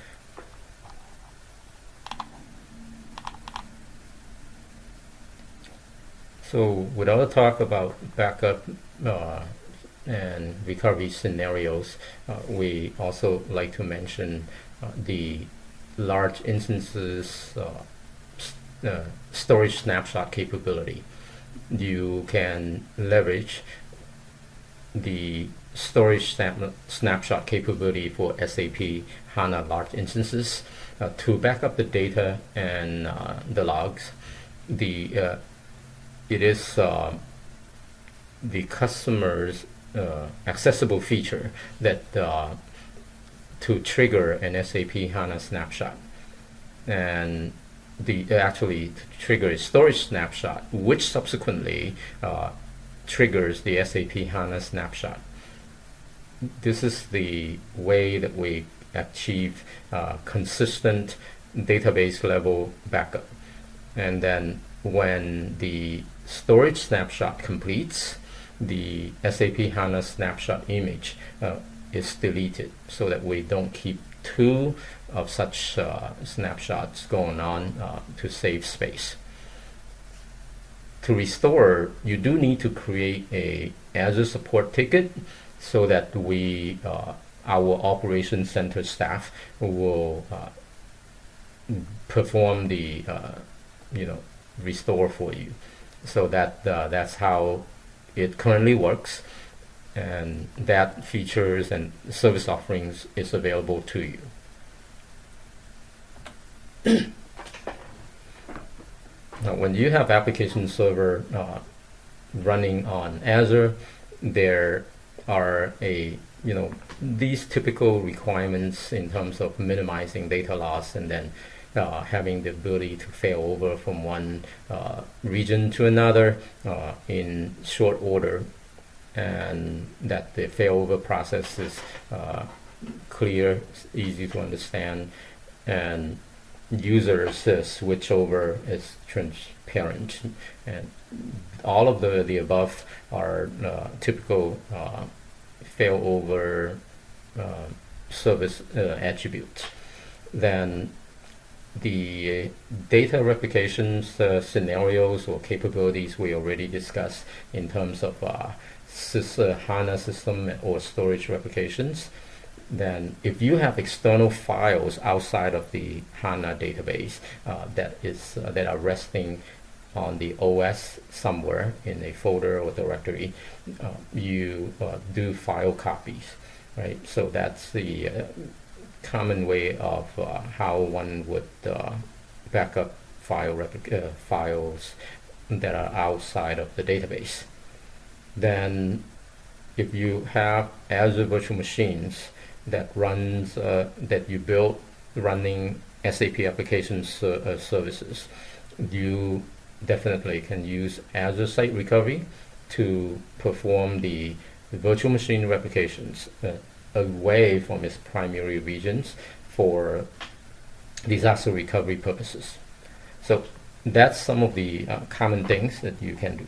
So without a talk about backup and recovery scenarios, we also like to mention the large instances storage snapshot capability. You can leverage the storage snapshot capability for SAP HANA large instances to back up the data and the logs, it is the customer's accessible feature that to trigger an SAP HANA snapshot, and actually to trigger a storage snapshot, which subsequently triggers the SAP HANA snapshot. This is the way that we achieve consistent database level backup. And then when the storage snapshot completes, the SAP HANA snapshot image is deleted, so that we don't keep two of such snapshots going on to save space. To restore, you do need to create a Azure support ticket, so that our operations center staff will perform the restore for you. So that's how it currently works, and that features and service offerings is available to you. Now, when you have application server running on Azure, there are these typical requirements in terms of minimizing data loss, and then having the ability to fail over from one region to another in short order, and that the failover process is clear, easy to understand, and users switch over is transparent. And all of the above are typical failover service attributes. Then the data replications scenarios or capabilities we already discussed in terms of HANA system or storage replications. Then if you have external files outside of the HANA database that are resting on the OS somewhere in a folder or directory, you do file copies, right? So that's the common way of how one would back up files that are outside of the database. Then if you have Azure virtual machines that runs that you build running SAP application services, you definitely can use Azure Site Recovery to perform the virtual machine replications away from its primary regions for disaster recovery purposes. So that's some of the common things that you can do.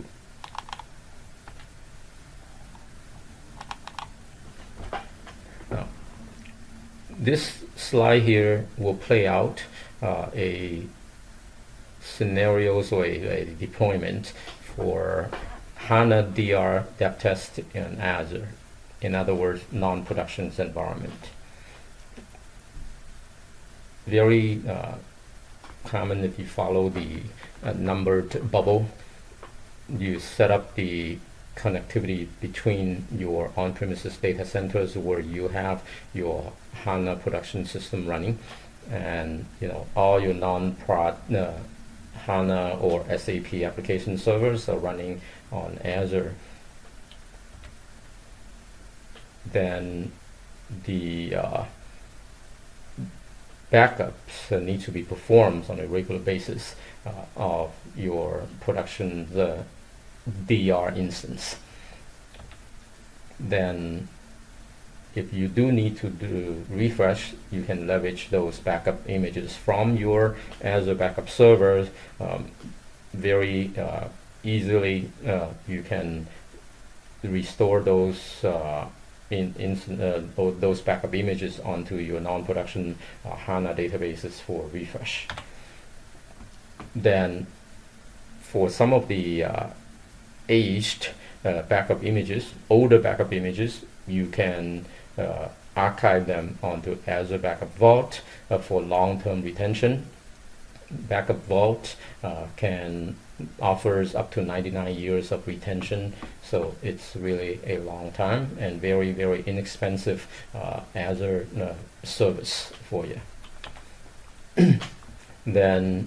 Now, this slide here will play out a scenarios or a deployment for HANA DR dev test in Azure. In other words, non-production environment. Very common if you follow the numbered bubble. You set up the connectivity between your on-premises data centers where you have your HANA production system running, and all your non-prod HANA or SAP application servers are running on Azure. Then the backups need to be performed on a regular basis of your production DR instance. Then if you do need to do refresh, you can leverage those backup images from your Azure backup servers very easily. You can restore those those backup images onto your non-production HANA databases for refresh. Then for some of the aged backup images, older backup images, you can archive them onto Azure Backup Vault for long-term retention. Backup Vault offers up to 99 years of retention, so it's really a long time and very, very inexpensive Azure service for you. Then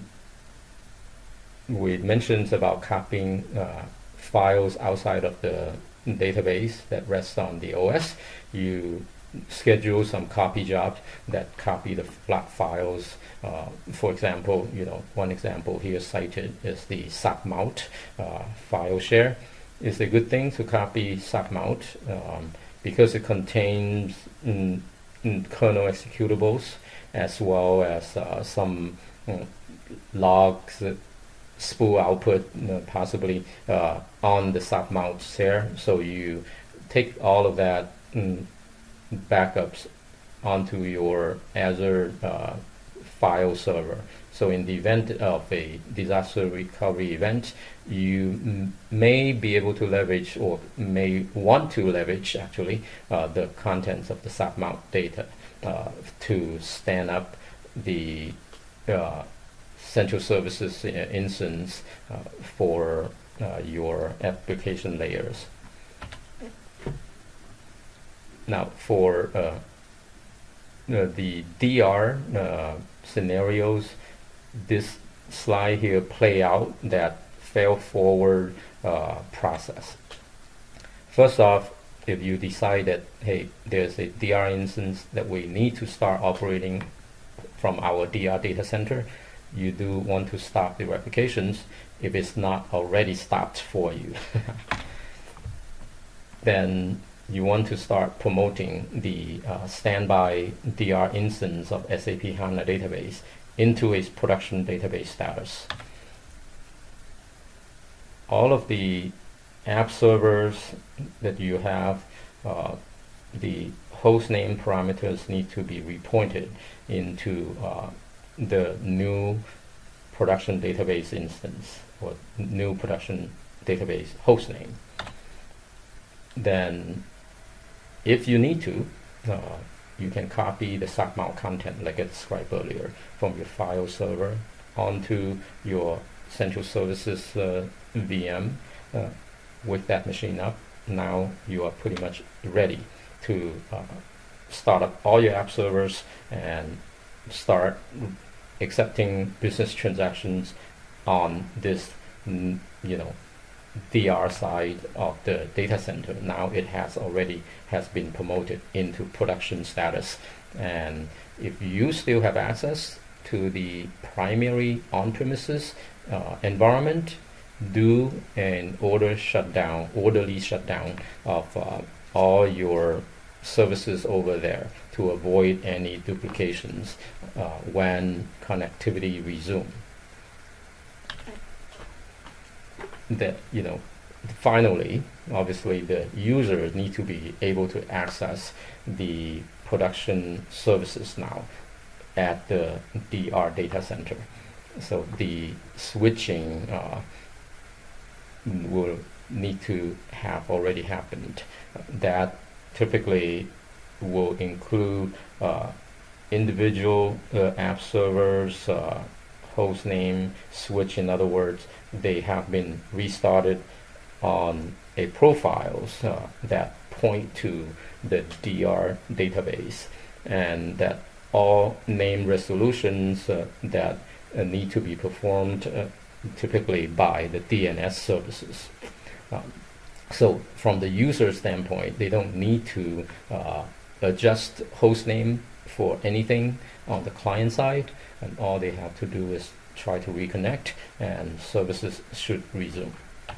we mentioned about copying files outside of the database that rests on the OS. You schedule some copy jobs that copy the flat files. For example, one example here cited is the submount file share. It's a good thing to copy submount because it contains kernel executables as well as some logs, spool output, possibly on the submounts there. So you take all of that backups onto your Azure file server. So in the event of a disaster recovery event, you may be able to leverage, or may want to leverage actually, the contents of the submount data to stand up the central services instance for your application layers. Now for the DR scenarios, this slide here play out that fail forward process. First off, if you decide that, hey, there's a DR instance that we need to start operating from our DR data center, you do want to stop the replications if it's not already stopped for you. Then you want to start promoting the standby DR instance of SAP HANA database into a production database status. All of the app servers that you have, the host name parameters need to be repointed into the new production database instance, or new production database host name. Then if you need to, you can copy the submount content like I described earlier from your file server onto your central services VM with that machine up. Now you are pretty much ready to start up all your app servers and start accepting business transactions on this DR side of the data center. Now it has been promoted into production status, and if you still have access to the primary on-premises environment, do an orderly shutdown of all your services over there to avoid any duplications when connectivity resumes. That finally, obviously, the users need to be able to access the production services now at the DR data center. So the switching will need to have already happened. That typically will include individual app servers, host name, switch. In other words, they have been restarted on a profiles that point to the DR database, and that all name resolutions that need to be performed typically by the DNS services. So from the user standpoint, they don't need to adjust host name for anything on the client side, and all they have to do is try to reconnect and services should resume.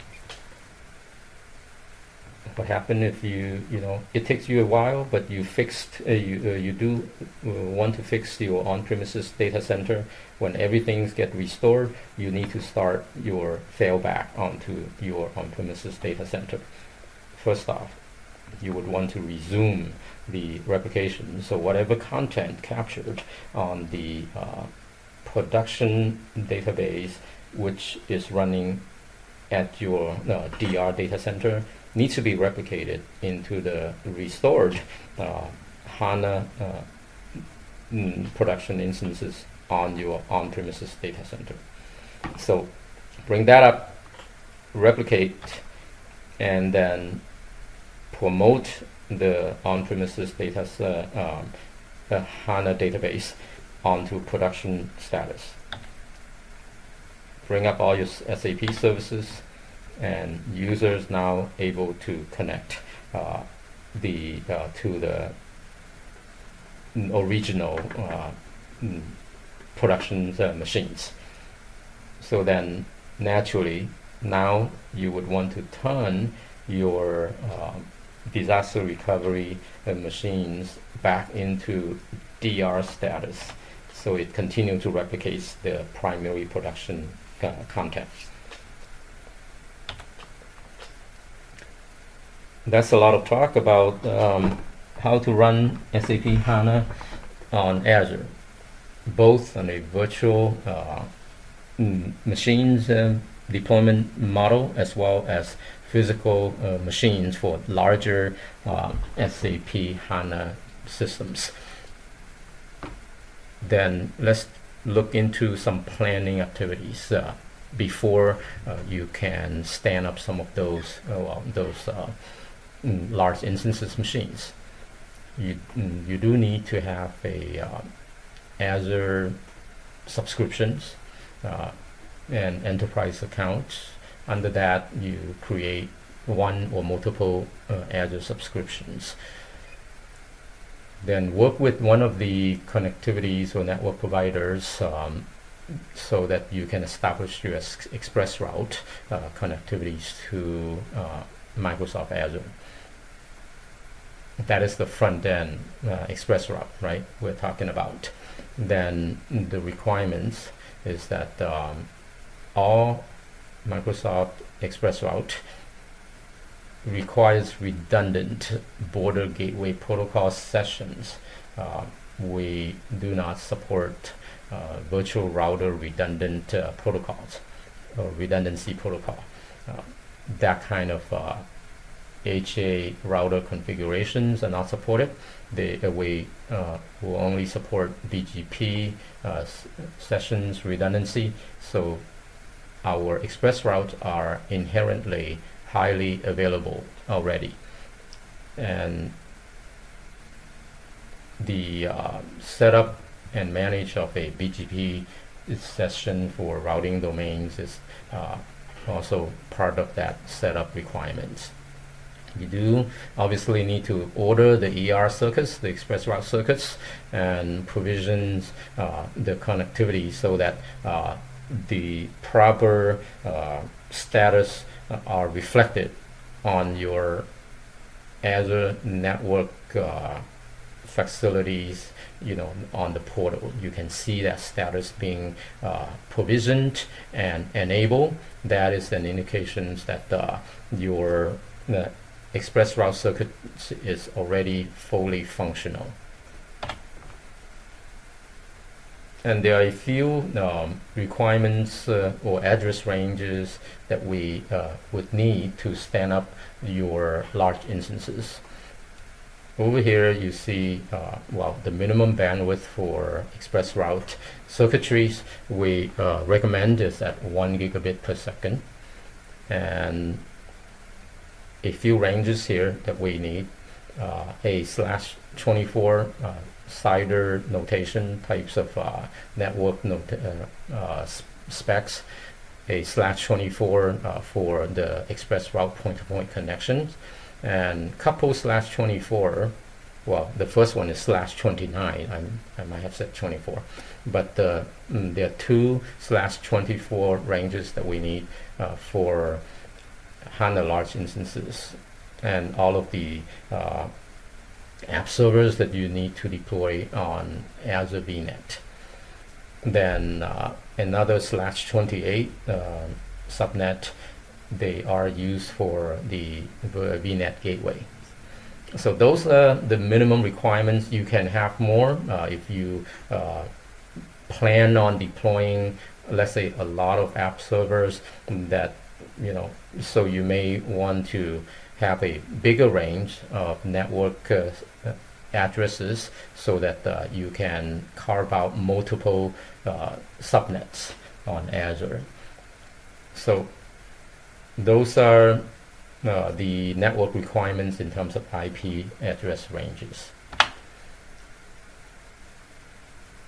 What happened if it takes you a while, but you fixed, you do want to fix your on-premises data center. When everything gets restored, you need to start your failback onto your on-premises data center. First off, you would want to resume the replication. So whatever content captured on the production database, which is running at your DR data center, needs to be replicated into the restored HANA production instances on your on-premises data center. So bring that up, replicate, and then promote the on-premises data HANA database onto production status. Bring up all your SAP services, and users now able to connect to the original production machines. So then naturally now you would want to turn your disaster recovery machines back into DR status, so it continues to replicate the primary production context. That's a lot of talk about how to run SAP HANA on Azure, both on a virtual machines deployment model as well as physical machines for larger SAP HANA systems. Then let's look into some planning activities before you can stand up some of those large instances machines. You do need to have a Azure subscriptions and enterprise accounts. Under that, you create one or multiple Azure subscriptions. Then work with one of the connectivities or network providers so that you can establish your express route connectivities to Microsoft Azure. That is the front end express route, right? We're talking about. Then the requirements is that all Microsoft Express Route requires redundant border gateway protocol sessions. We do not support virtual router redundant protocols or redundancy protocol. That kind of HA router configurations are not supported. We will only support BGP sessions redundancy. So our express routes are inherently highly available already, and the setup and manage of a BGP session for routing domains is also part of that setup requirements. You do obviously need to order the ER circuits, the express route circuits, and provisions the connectivity so that the proper status are reflected on your Azure network facilities, on the portal. You can see that status being provisioned and enabled. That is an indication that your express route circuit is already fully functional. And there are a few requirements or address ranges that we would need to stand up your large instances. Over here you see the minimum bandwidth for express route circuitries we recommend is at 1 gigabit per second, and a few ranges here that we need. A /24 CIDR notation types of network specs, a /24 for the express route point-to-point connections, and couple /24. Well, the first one is /29. I might have said 24, but there are two /24 ranges that we need for HANA large instances, and all of the app servers that you need to deploy on Azure VNet. Then another /28 subnet, they are used for the VNet gateway. So those are the minimum requirements. You can have more if you plan on deploying, let's say, a lot of app servers that, so you may want to have a bigger range of network addresses so that you can carve out multiple subnets on Azure. So those are the network requirements in terms of IP address ranges.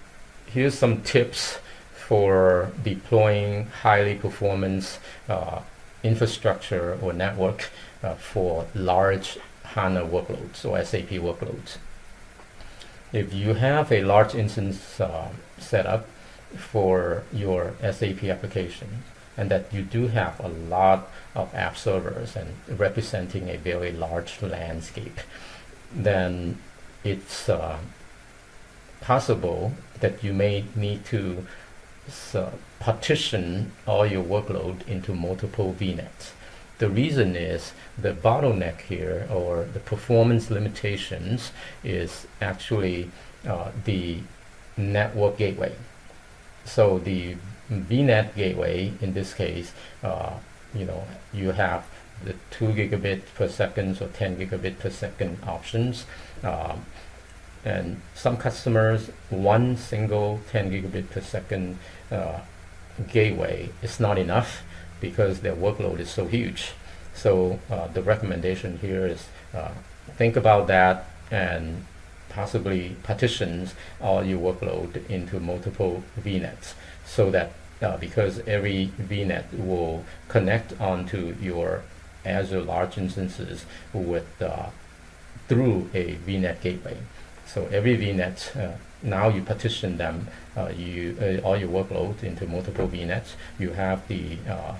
here's some tips for deploying highly performance infrastructure or network for large HANA workloads or SAP workloads. If you have a large instance set up for your SAP application, and that you do have a lot of app servers and representing a very large landscape, then it's possible that you may need to partition all your workload into multiple VNets. The reason is the bottleneck here, or the performance limitations, is actually the network gateway. So the VNet gateway, in this case, you have the 2 gigabit per second or 10 gigabit per second options. And some customers, one single 10 gigabit per second gateway is not enough because their workload is so huge. So the recommendation here is think about that and possibly partitions all your workload into multiple VNets, so that because every VNet will connect onto your Azure large instances with through a VNet gateway. So every VNet, now you partition them, all your workload into multiple VNets. You have the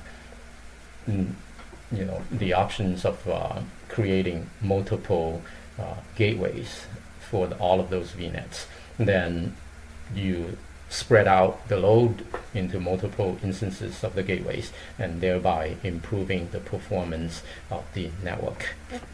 the options of creating multiple gateways for all of those VNets. Then you spread out the load into multiple instances of the gateways, and thereby improving the performance of the network.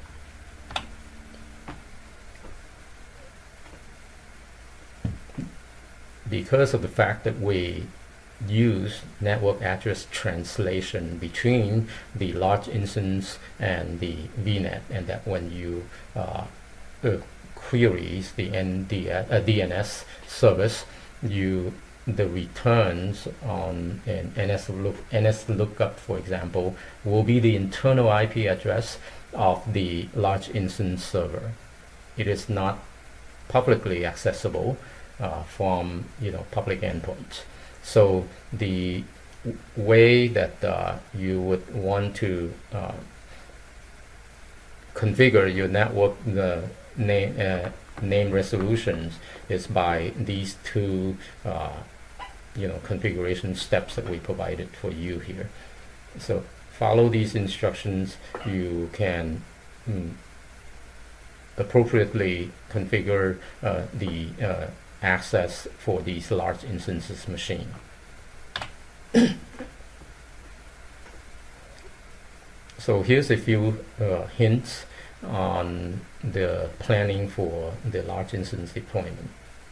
Because of the fact that we use network address translation between the large instance and the VNet, and that when you queries the DNS service, the returns on an NS lookup, for example, will be the internal IP address of the large instance server. It is not publicly accessible from public endpoints. So the way that you would want to configure your network name resolutions is by these two configuration steps that we provided for you here. So follow these instructions. You can appropriately configure the access for these large instances machine. So here's a few hints on the planning for the large instance deployment.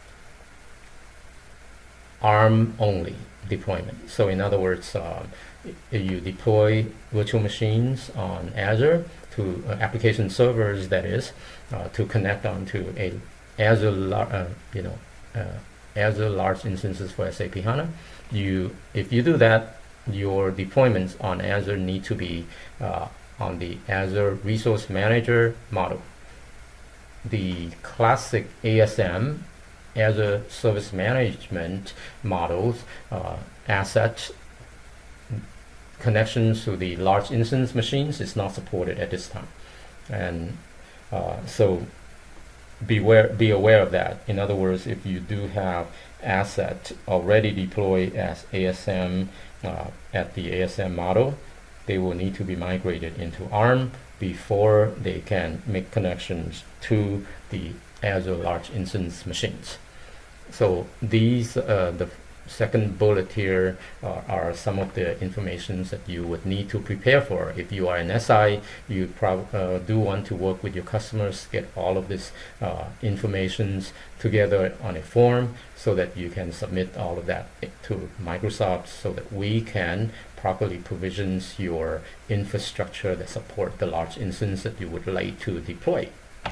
ARM only deployment. So in other words, you deploy virtual machines on Azure to application servers, that is, to connect onto a Azure, Azure large instances for SAP HANA. If you do that, your deployments on Azure need to be on the Azure Resource Manager model. The classic ASM, Azure Service Management models, asset connections to the large instance machines is not supported at this time. And so be aware of that. In other words, if you do have asset already deployed as ASM at the ASM model, they will need to be migrated into ARM before they can make connections to the Azure large instance machines. So these, the second bullet here, are some of the informations that you would need to prepare for. If you are an SI, you do want to work with your customers, get all of this informations together on a form so that you can submit all of that to Microsoft, so that we can properly provision your infrastructure that support the large instance that you would like to deploy.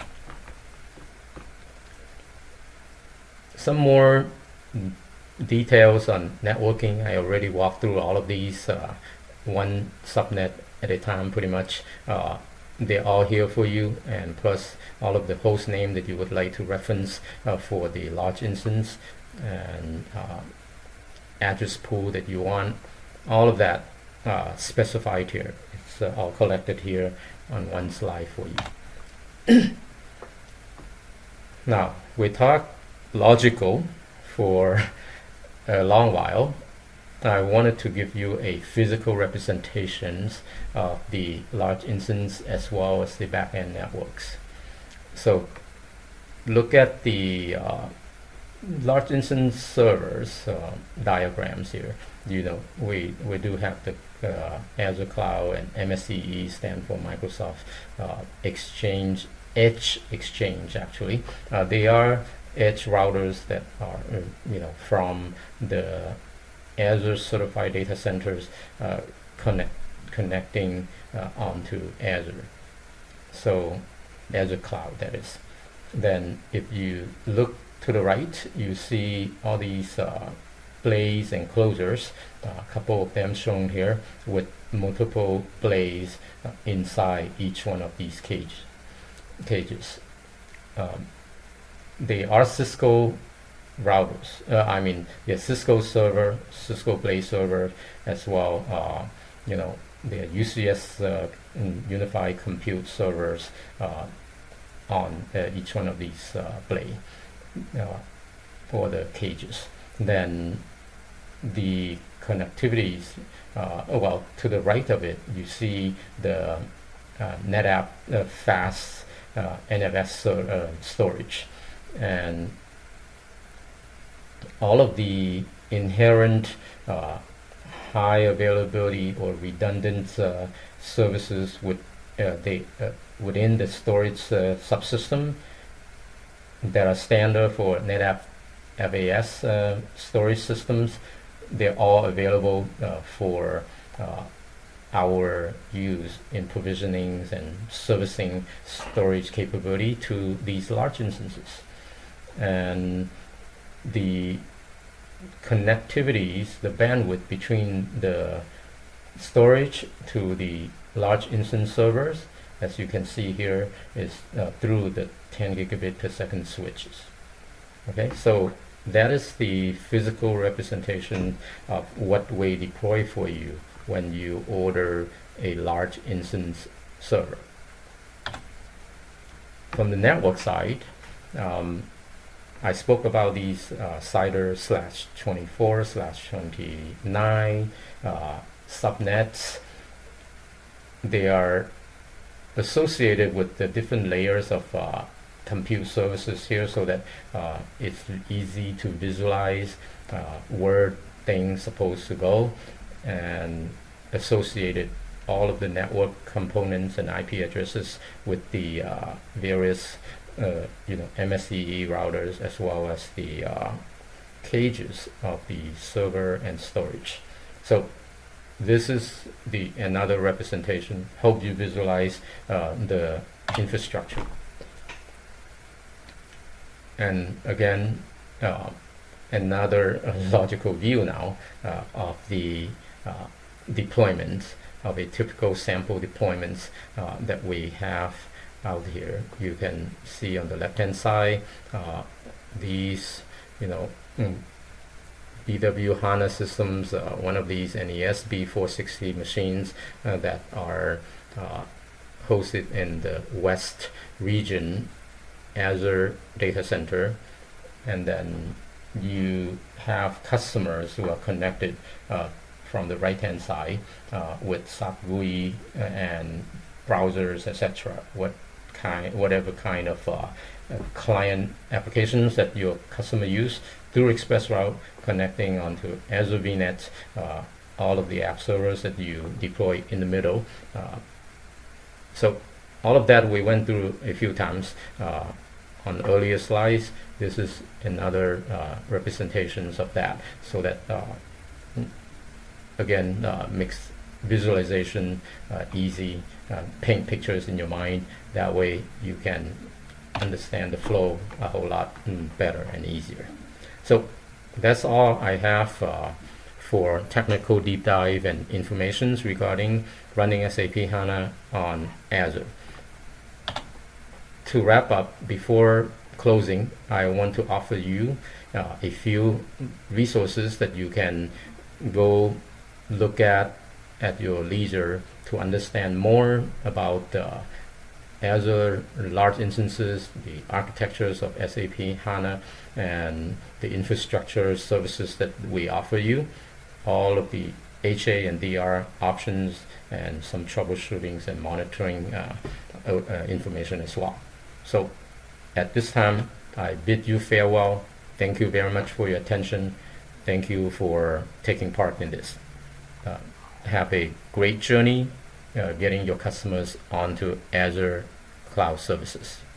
Some more details on networking. I already walked through all of these, one subnet at a time pretty much. They're all here for you, and plus all of the host name that you would like to reference for the large instance. and address pool that you want. All of that specified here. It's all collected here on one slide for you. Now, we talked logical for a long while. I wanted to give you a physical representations of the large instance as well as the backend networks. So look at the large instance servers diagrams here. You know, we do have the Azure Cloud, and MSCE stand for Microsoft Exchange, Edge Exchange actually. They are edge routers that are from the Azure certified data centers connecting onto Azure. So Azure Cloud, that is. Then if you look to the right, you see all these blaze enclosures, a couple of them shown here with multiple blaze inside each one of these cages. They are Cisco routers. I mean, Cisco server, Cisco Blaze server as well. They are UCS Unified Compute servers on each one of these Blaze for the cages. Then the connectivities, to the right of it, you see the NetApp fast NFS storage, and all of the inherent high availability or redundant services within the storage subsystem that are standard for NetApp FAS storage systems. They're all available for our use in provisionings and servicing storage capability to these large instances. And the connectivities, the bandwidth between the storage to the large instance servers, as you can see here, is through the 10 gigabit per second switches. Okay, so that is the physical representation of what we deploy for you when you order a large instance server. From the network side, I spoke about these CIDR/24/29 subnets. They are associated with the different layers of compute services here, so that it's easy to visualize where things supposed to go, and associated all of the network components and IP addresses with the various MSCE routers, as well as the cages of the server and storage. So this is another representation. Hope you visualize the infrastructure. And again, another logical view now of the deployment of a typical sample deployments that we have out here. You can see on the left hand side these BW HANA systems, one of these NES B460 machines that are hosted in the West region Azure data center. And then you have customers who are connected from the right hand side with SAP GUI and browsers, etc. Whatever kind of client applications that your customer use through ExpressRoute, connecting onto Azure VNet, all of the app servers that you deploy in the middle. So all of that we went through a few times on earlier slides. This is another representations of that, so that again makes visualization easy. Paint pictures in your mind. That way you can understand the flow a whole lot better and easier. So that's all I have for technical deep dive and informations regarding running SAP HANA on Azure. To wrap up, before closing, I want to offer you a few resources that you can go look at your leisure to understand more about Azure large instances, the architectures of SAP HANA, and the infrastructure services that we offer you, all of the HA and DR options, and some troubleshootings and monitoring information as well. So at this time, I bid you farewell. Thank you very much for your attention. Thank you for taking part in this. Have a great journey getting your customers onto Azure Cloud Services.